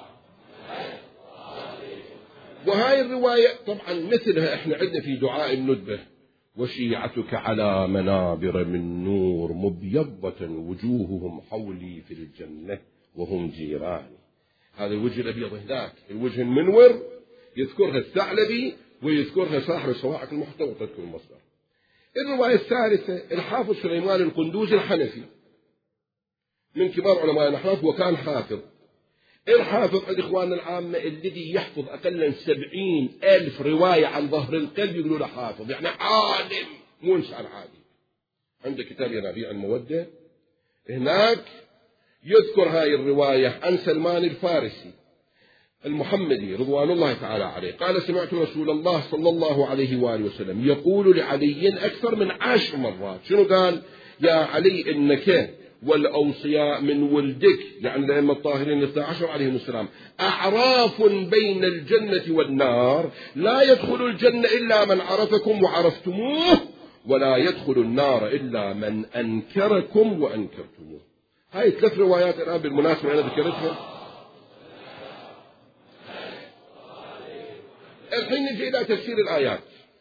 وهاي الرواية طبعا مثلها احنا عندنا في دعاء الندبة، وشيعتك على منابر من نور مبيضة وجوههم حولي في الجنة وهم جيراني. هذا الوجه الأبيض هناك، الوجه المنور يذكرها الثعلبي ويذكرها صاحب الصواعق المحتوى تذكر المصدر. الرواية الثالثة الحافظ سليمان القندوزي الحنفي من كبار علماء الأحناف وكان حافظ. الحافظ عند إخواننا العامة الذي يحفظ أقل من 70,000 رواية عن ظهر القلب يقولوا له حافظ، يعني عالم مو إنسان عادي. عنده كتاب ينابيع المودة هناك يذكر هاي الرواية عن سلمان الفارسي المحمدي رضوان الله تعالى عليه قال سمعت رسول الله صلى الله عليه وآله وسلم يقول لعلي أكثر من 10 مرات. شنو قال؟ يا علي إنك والأوصياء من ولدك، يعني الأئمة الطاهرين 12 عليهم السلام، أعراف بين الجنة والنار، لا يدخل الجنة إلا من عرفكم وعرفتموه، ولا يدخل النار إلا من أنكركم وأنكرتموه. هاي 3 روايات الآن بالمناسبة أنا ذكرتها. الحين نجي إلى تفسير الآيات.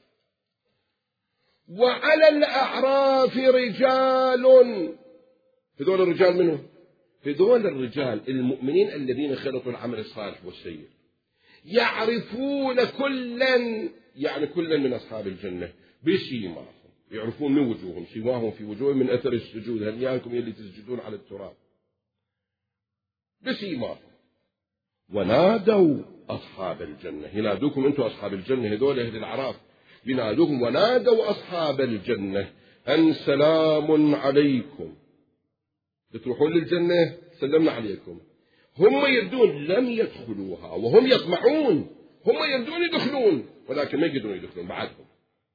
وعلى الأعراف رجال، هذول الرجال منهم؟ هذول الرجال المؤمنين الذين خلطوا العمل الصالح والسيء، يعرفون كلا، يعني كلا من أصحاب الجنة بسيماهم، يعرفون من وجوههم، سيماهم في وجوههم من أثر السجود، هل ياكم اللي تسجدون على التراب، بسيماهم. ونادوا أصحاب الجنة، ينادوكم أنتم أصحاب الجنة، هذول أهل الأعراف ينادوهم، ونادوا أصحاب الجنة أن سلام عليكم، تروحون للجنة سلمنا عليكم. هم يردون لم يدخلوها وهم يطمعون، هم يردون يدخلون ولكن ما يقدرون يدخلون بعدهم.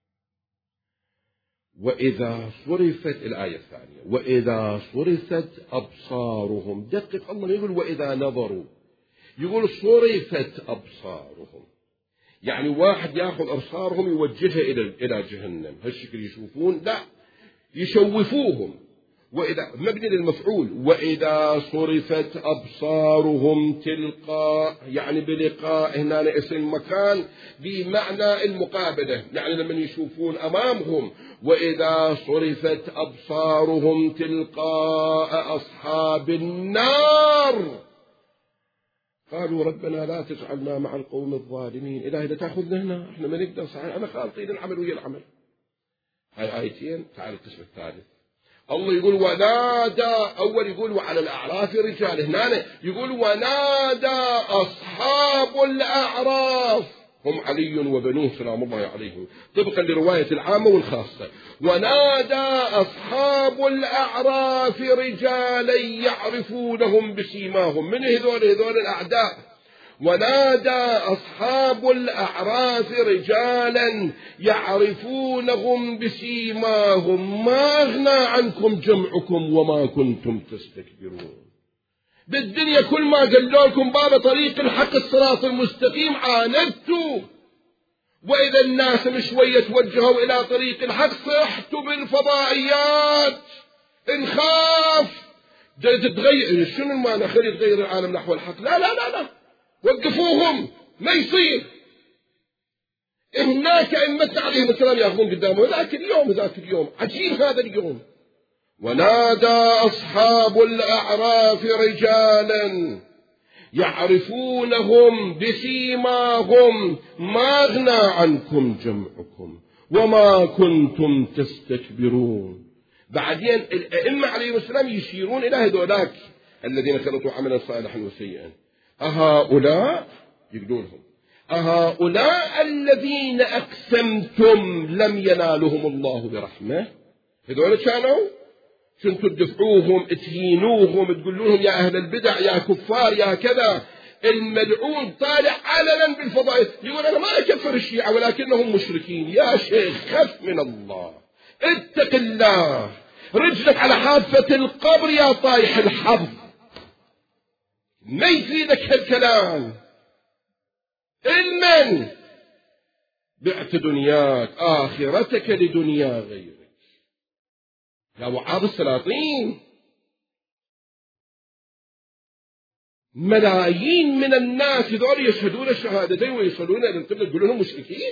وإذا صرفت، الآية الثانية، وإذا صرفت أبصارهم، دقق الله يقول وإذا نظروا، يقول صرفت أبصارهم، يعني واحد يأخذ أبصارهم يوجهها إلى جهنم، هالشكل يشوفون، لا يشوفوهم. وإذا مبني للمفعول، وإذا صرفت أبصارهم تلقاء، يعني بلقاء، هنا اسم مكان بمعنى المقابلة، يعني لما يشوفون أمامهم. وإذا صرفت أبصارهم تلقاء أصحاب النار قالوا ربنا لا تجعلنا مع القوم الظالمين. إلهي لا تأخذنا هنا، احنا ما نقدر، صحيح أنا خالطين العمل ويا العمل. هاي آيتين. تعال القسم الثالث، الله يقول ونادى، أول يقول وعلى الأعراف رجال، هنا يقول ونادى أصحاب الأعراف، هم علي وبنوه سلام الله عليهم طبقا لرواية العامة والخاصة. ونادى أصحاب الأعراف رجالا يعرفونهم بسيماهم، من هذول الأعداء. ونادى أصحاب الأعراف رجالا يعرفونهم بسيماهم ما أغنى عنكم جمعكم وما كنتم تستكبرون. بالدنيا كل ما قالوا لكم باب طريق الحق الصراط المستقيم عاندتوا، وإذا الناس شوية توجهوا إلى طريق الحق صحتوا بالفضائيات، نخاف تتغير، شنو المعنى خلي يتغير العالم نحو الحق، لا لا لا لا، وقفوهم ما يصير. هناك أئمتنا عليهم السلام يأخذون قدامه، ذاك اليوم عجيب هذا اليوم. ونادى أصحاب الأعراف رجالا يعرفونهم بسيماهم ما أغنى عنكم جمعكم وما كنتم تستكبرون. بعدين الأئمة عليهم السلام يشيرون إلى هذولاك الذين خلطوا عملا صالحا وسيئا، أهؤلاء يقولون أهؤلاء الذين أقسمتم لم ينالهم الله برحمة، هذول كانوا كنتوا تدفعوهم تهينوهم تقولون لهم يا أهل البدع يا كفار يا كذا. الملعون طالع علنا بالفضائل يقول أنا ما أكفر الشيعة ولكنهم مشركين. يا شيخ خف من الله، اتق الله، رجلك على حافة القبر يا طايح الحظ، ما يفيدك هالكلام. المن بعت دنياك آخرتك لدنيا غيرك يا وعاظ السلاطين. ملايين من الناس هذول يشهدون الشهادتين ويصلون إلى القبلة تقول لهم مشركين؟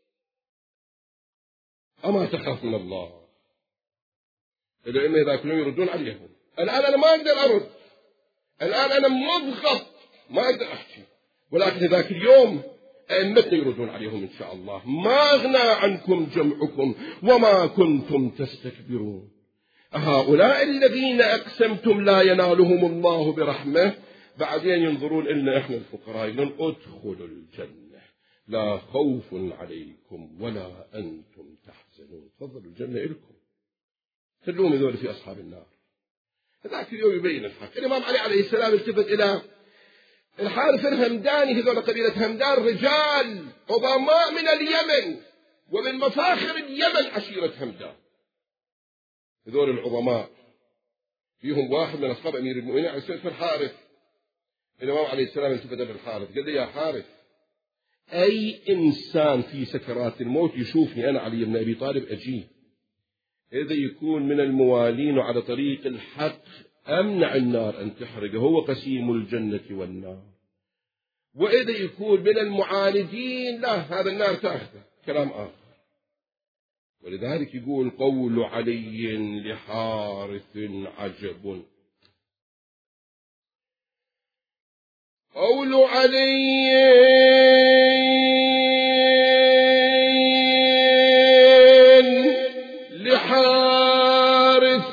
أما تخاف من الله؟ لأن إذا كانوا يردون عليهم. الآن أنا ما أقدر أرد، الآن أنا مضغط ما أقدر أحكي، ولكن ذاك اليوم أئمتنا يردون عليهم إن شاء الله. ما أغنى عنكم جمعكم وما كنتم تستكبرون. هؤلاء الذين أقسمتم لا ينالهم الله برحمة، بعدين ينظرون إلنا إحنا الفقراء يقولون ادخلوا الجنة لا خوف عليكم ولا أنتم تحزنون. تفضلوا الجنة إلكم، خلوهم هذول في أصحاب النار. ذاك اليوم يبين الحق. الإمام علي عليه السلام التفت إلى الحارث الهمداني، هذول قبيلة همدان رجال عظماء من اليمن ومن مفاخر اليمن عشيرة همدان. هذول العظماء فيهم واحد من أصحاب أمير المؤمنين عليه السلام الحارث. الإمام عليه السلام التفت إلى الحارث قال لي يا حارث، أي إنسان في سكرات الموت يشوفني أنا علي بن أبي طالب أجيه، إذا يكون من الموالين على طريق الحق أمنع النار أن تحرقه، هو قسيم الجنة والنار. وإذا يكون من المعاندين لا، هذا النار تأخذه، كلام آخر. ولذلك يقول قول علي لحارث عجب، قول علي لحارث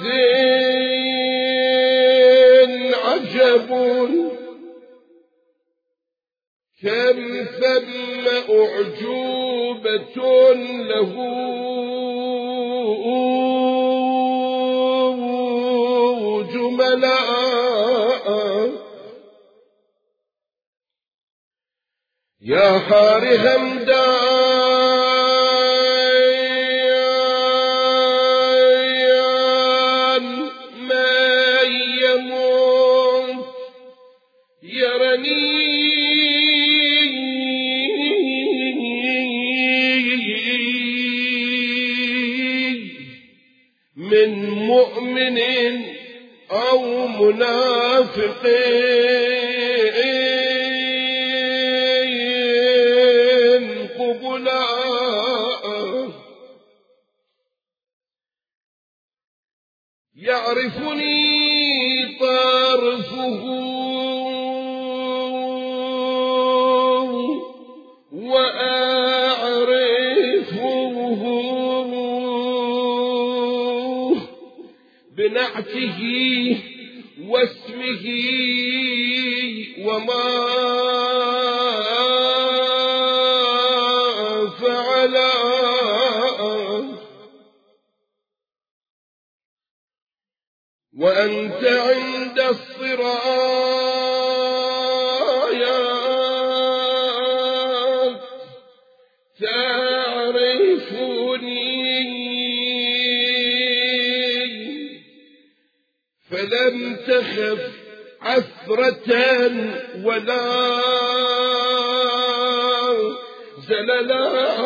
عجب، كم ثم أعجوبة له جملاء، يا حار همدان ما يموت يرني من مؤمن أو منافق قبلا، يعرفني طرفه وأعرفه بنعته واسمه وما فعل، وأنت عند الصرايا تعرفني، فلم تخف عثرة ولا زللا،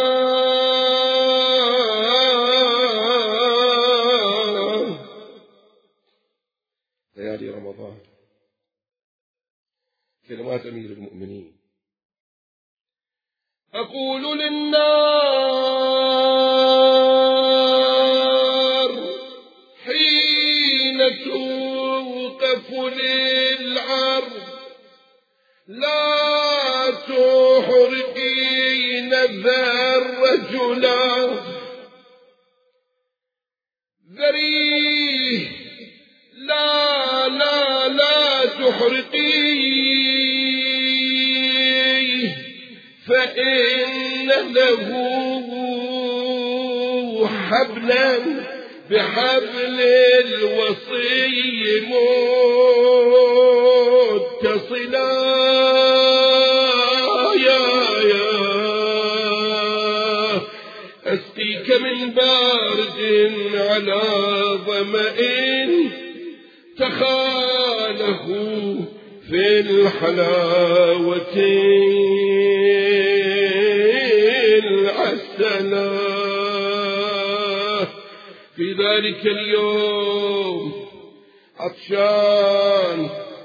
ليالي رمضان. كلمات أمير المؤمنين: أقول للنار حين توقف للعرض لا تحرقين ذا الرجل، ذريه لا لا لا تحرقيه، فإن له حبلا بحبل الوصي متصلا، يا أسقيك من بارد على ظمأ تخاله في الحلاوة العسلا. في ذلك اليوم عطشان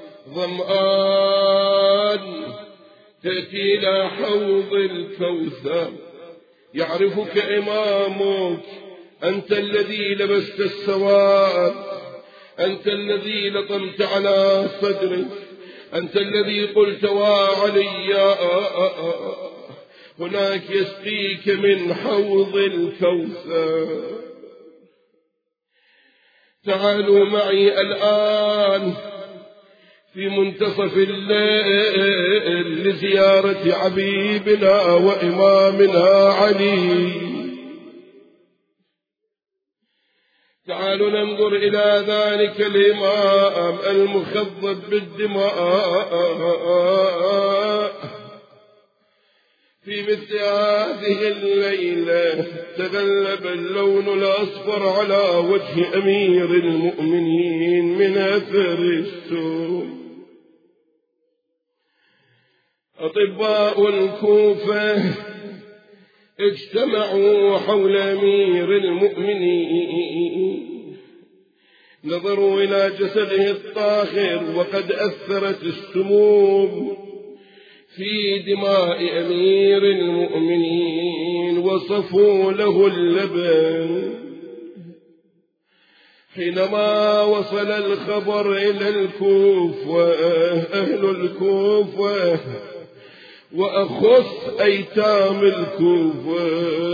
ظمآن تأتي إلى حوض الكوثر، يعرفك إمامك، أنت الذي لبست السواد، أنت الذي لطمت على صدرك، أنت الذي قلت وعلي، هناك يسقيك من حوض الكوثر. تعالوا معي الآن في منتصف الليل لزيارة حبيبنا وإمامنا علي. تعالوا ننظر إلى ذلك الإمام المخضب بالدماء في مثل هذه الليلة. تغلب اللون الأصفر على وجه أمير المؤمنين من أثر السوء. أطباء الكوفة اجتمعوا حول أمير المؤمنين نظروا إلى جسده الطاهر وقد أثرت السموم في دماء أمير المؤمنين وصفوا له اللبن. حينما وصل الخبر إلى الكوفة أهل الكوفة وأخص أيتام الكوفة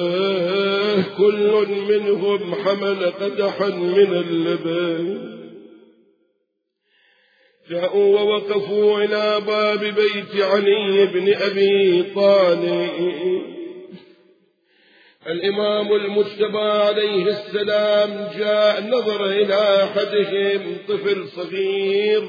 كل منهم حمل قدحا من اللبن، جاءوا ووقفوا إلى باب بيت علي بن أبي طالب. الإمام المجتبى عليه السلام جاء نظر إلى أحدهم طفل صغير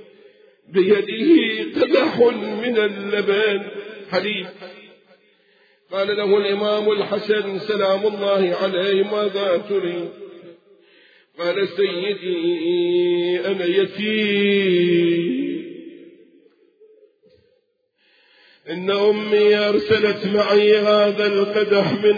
بيده قدح من اللبن حليب. قال له الإمام الحسن سلام الله عليه ماذا تريد؟ قال سيدي أنا يتيم، إن أمي أرسلت معي هذا القدح من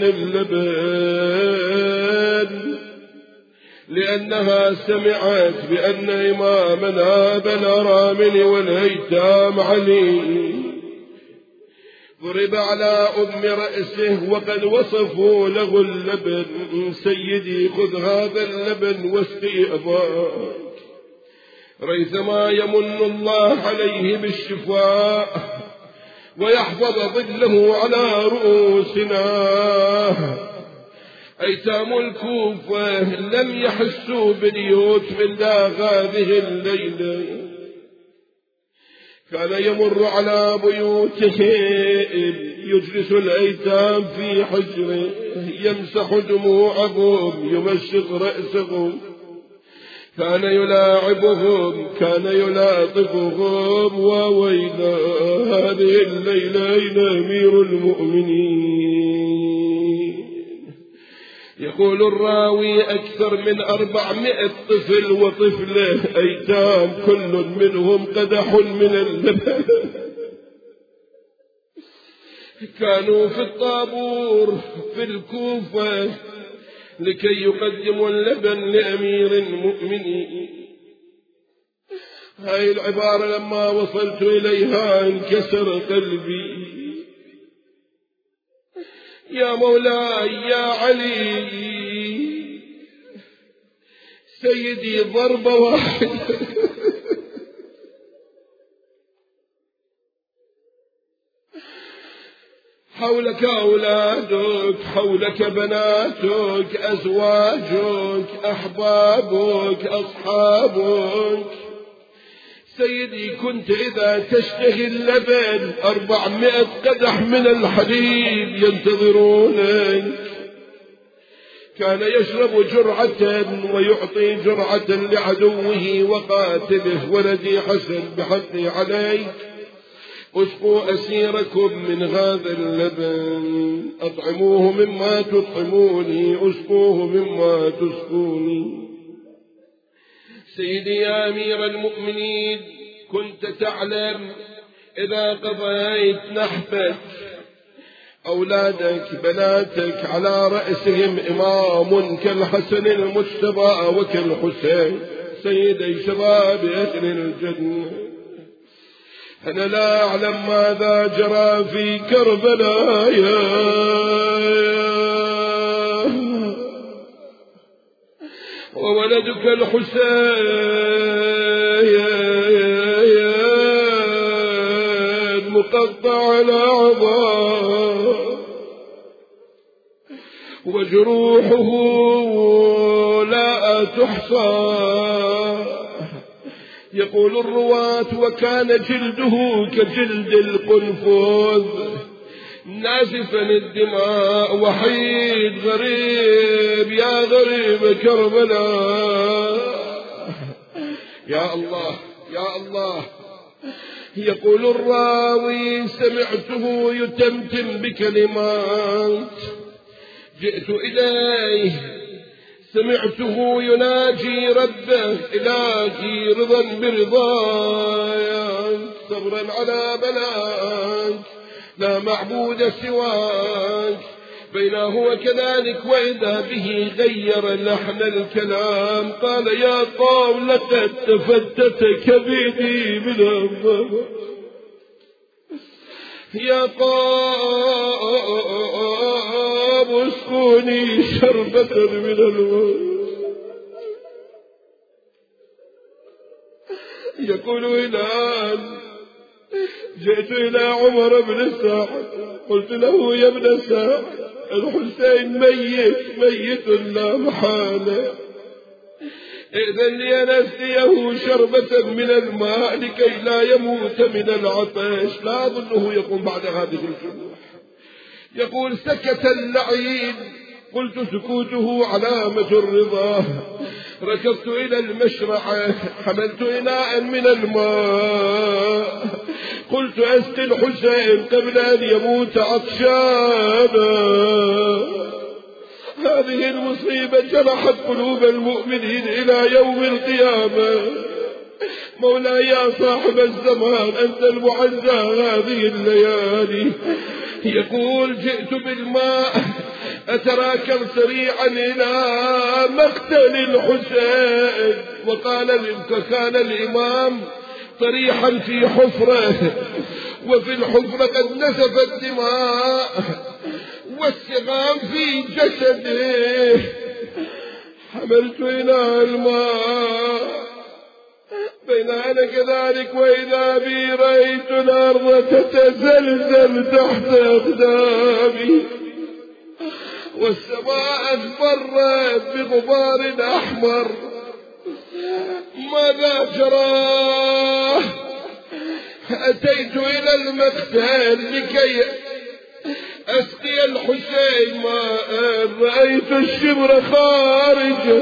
اللبن لأنها سمعت بأن إمامنا أبا الأرامل والأيتام علي ضرب على أم رأسه وقد وصفوا له اللبن. سيدي خذ هذا اللبن واسقي أباك ريثما يمن الله عليه بالشفاء ويحفظ ظله على رؤوسنا. أيتام الكوفة لم يحسوا باليتم إلا هذه الليلة. كان يمر على بيوتهم يجلس الأيتام في حجره يمسح دموعهم يمشط رأسهم، كان يلاعبهم كان يلاطفهم. وويلا هذه الليلة أين أمير المؤمنين؟ يقول الراوي أكثر من 400 طفل وطفلة أيتام كل منهم قدح من اللبن. كانوا في الطابور في الكوفة لكي يقدموا اللبن لأمير المؤمنين. هاي العبارة لما وصلت إليها انكسر قلبي. يا مولاي يا علي سيدي ضربة واحدة حولك أولادك حولك بناتك أزواجك أحبابك أصحابك. سيدي كنت إذا تشتهي اللبن 400 قدح من الحليب ينتظرونك. كان يشرب جرعة ويعطي جرعة لعدوه وقاتله. ولدي حسن بحقي عليك اسقوا أسيركم من هذا اللبن، أطعموه مما تطعموني اسقوه مما تسقوني. سيدي يا أمير المؤمنين كنت تعلم إذا قضيت نحبك أولادك بناتك على رأسهم إمام كالحسن المجتبى وكالحسين سيدي شباب أهل الجنة. أنا لا أعلم ماذا جرى في كربلاء وولدك الحسين مقطع الأعضاء وجروحه لا تحصى. يقول الرواة وكان جلده كجلد القنفذ نازفا الدماء وحيد غريب يا غريب كربلاء. يا الله يا الله. يقول الراوي سمعته يتمتم بكلمات جئت إليه سمعته يناجي ربه إلهي رضا برضاك صبرا على بلاك لا معبود سواك بينا هو كذلك وإذا به غير لحن الكلام قال يا قوم لقد تفتت كبدي من الظما يا قوم اسقوني شربة من الماء. يقول الآن جئت إلى عمر بن سعد قلت له يا ابن سعد الحسين ميت لا محالة، إذن لي أن أسقيه شربة من الماء لكي لا يموت من العطش. لا أظنه يقوم بعد هذه الجروح. يقول سكت اللعين قلت سكوته علامة الرضا. ركضت إلى المشرعة حملت إناء من الماء قلت أسقي الحسين قبل أن يموت عطشانا. هذه المصيبة جرحت قلوب المؤمنين إلى يوم القيامة. مولاي يا صاحب الزمان أنت المعزى هذه الليالي. يقول جئت بالماء أتراكم سريعا إلى مقتل الحسين. وكان الإمام طريحا في حفرة وفي الحفرة قد نزفت دماء والسقام في جسده. حملت إلى الماء بين أنا كذلك وإذا بي رأيت الأرض تتزلزل تحت أقدامي والسماء اصفرت بغبار أحمر. ماذا جرى؟ أتيت إلى المقتل لكي أسقي الحسين ماء رأيت الشبر خارج.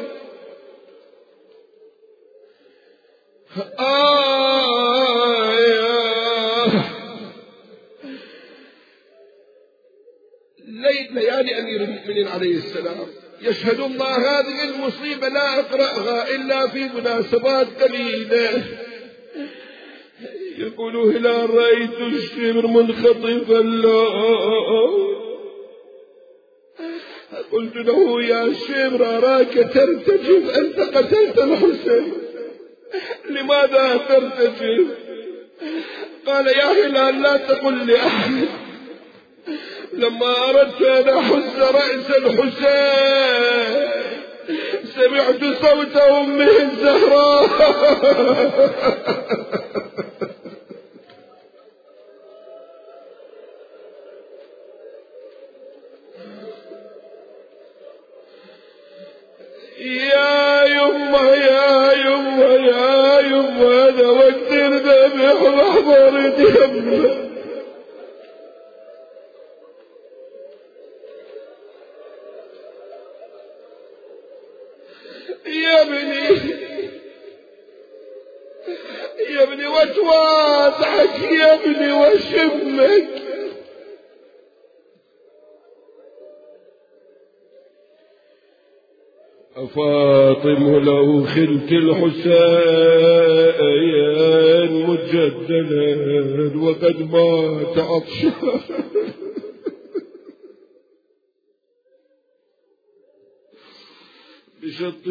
ليالي أمير المؤمنين عليه السلام يشهد الله هذه المصيبة لا أقرأها إلا في مناسبات قليلة. يقول هلال رأيت الشبر منخطفا لا. قلت له يا شبر أراك ترتجف أنت قتلت الحسين لماذا ترتجف؟ قال يا هلال لا تقل لأحد لما أردت أن أحز رأس الحسين سمعت صوت أمه الزهراء يا يمه يا يمه يا يمه أنا وقت الذبح وحضرت يمه يا ابني وتواضعك يا ابني وشمك. أفاطم لو خلت الحسين مجددا وقد مات عطشان بشط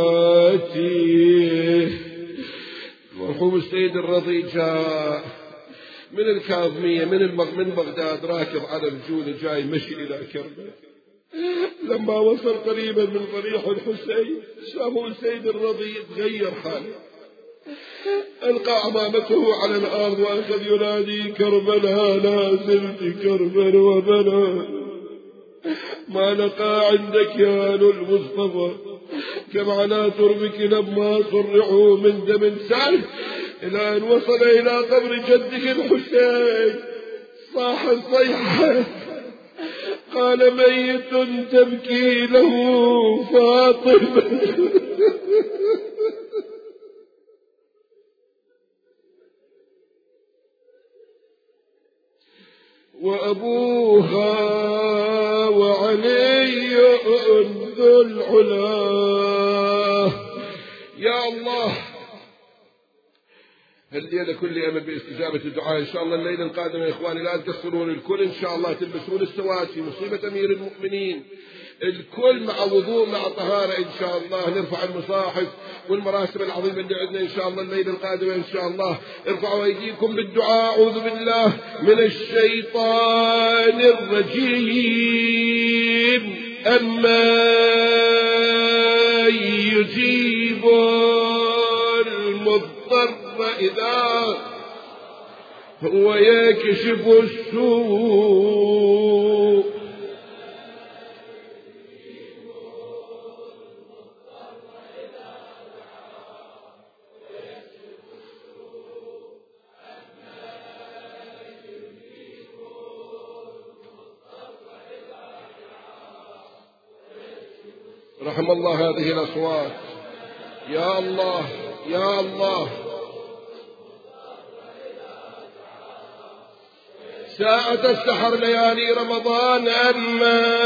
فراتي. مرحوم السيد الرضي جاء من الكاظمية من بغداد راكب على رجوله جاي مشي إلى كربلاء. لما وصل قريبا من ضريح الحسين شافه السيد الرضي تغير حاله. ألقى عمامته على الأرض وأخذ ينادي كربلاء لا زلت كربا وبلا ما لقى عندك يا آل المصطفى كم على تربك لما صرعوا من دم سال إلى أن وصل إلى قبر جدك الحسين صاح الصيحة قال ميت تبكي له فاطمة وأبوها وعلي ذو العلا. يا الله الليلة كل أمل باستجابة الدعاء إن شاء الله. الليلة القادمة يا إخواني لا تقصرون، الكل إن شاء الله تلبسون السواسي، مصيبة أمير المؤمنين، الكل مع وضوء مع طهارة إن شاء الله. نرفع المصاحف والمراسم العظيمة اللي عندنا إن شاء الله الليلة القادمة إن شاء الله. ارفعوا أيديكم بالدعاء. أعوذ بالله من الشيطان الرجيم. أما يجيب المضطر إذا هو يكشف السوء رحم الله هذه الأصوات. يا الله يا الله. ساعة السحر ليالي رمضان. أما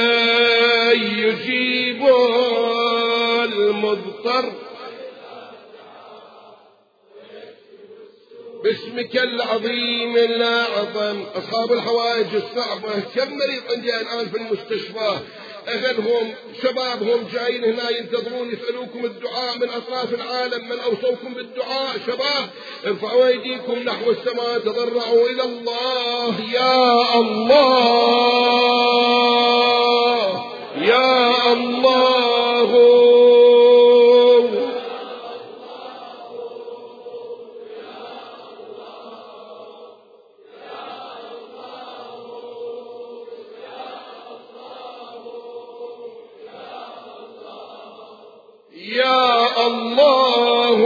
يجيب المضطر باسمك العظيم الأعظم. أصحاب الحوائج الصعبة كم مريض عندي الآن في المستشفى، أهلهم شبابهم جايين هنا ينتظرون يسألوكم الدعاء من أطراف العالم. من أوصوكم بالدعاء؟ شباب ارفعوا أيديكم نحو السماء، تضرعوا إلى الله. يا الله يا الله. يا الله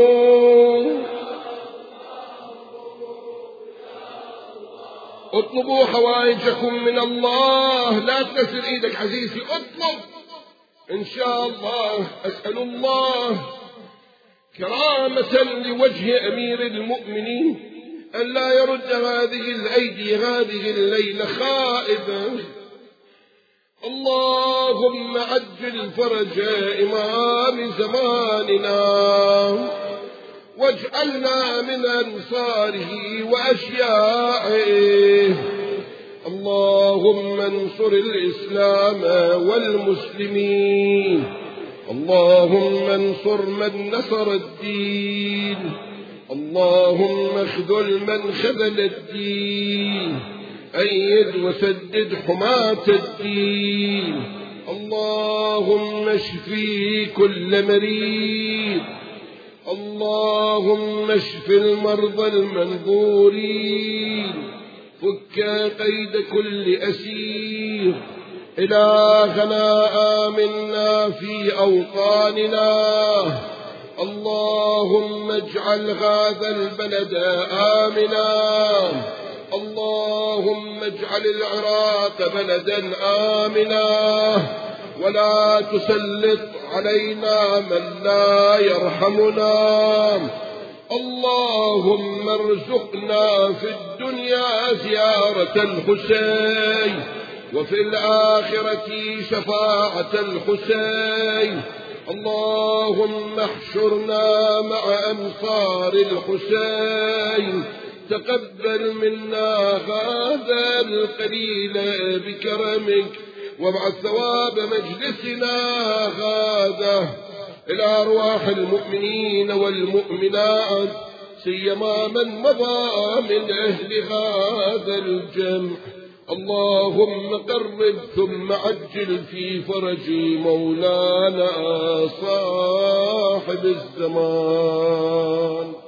اطلبوا حوائجكم من الله. لا تنزل ايدك عزيزي، اطلب ان شاء الله. اسأل الله كرامة لوجه امير المؤمنين ان لا يرد هذه الايدي هذه الليلة خائبة. اللهم عجل فرج إمام زماننا واجعلنا من أنصاره وأشياعه. اللهم انصر الإسلام والمسلمين. اللهم انصر من نصر الدين. اللهم اخذل من خذل الدين. أيد وسدد حماة الدين. اللهم اشفي كل مريض. اللهم اشف المرضى المنظورين. فك قيد كل أسير. إلهنا آمنا في أوطاننا. اللهم اجعل هذا البلد آمنا. اللهم اجعل العراق بلدا آمنا ولا تسلط علينا من لا يرحمنا. اللهم ارزقنا في الدنيا زيارة الحسين وفي الآخرة شفاعة الحسين. اللهم احشرنا مع أنصار الحسين. تقبل منا هذا القليل بكرمك وابعث ثواب مجلسنا هذا إلى أرواح المؤمنين والمؤمنات سيما من مضى من أهل هذا الجمع. اللهم قرب ثم عجل في فرج مولانا صاحب الزمان.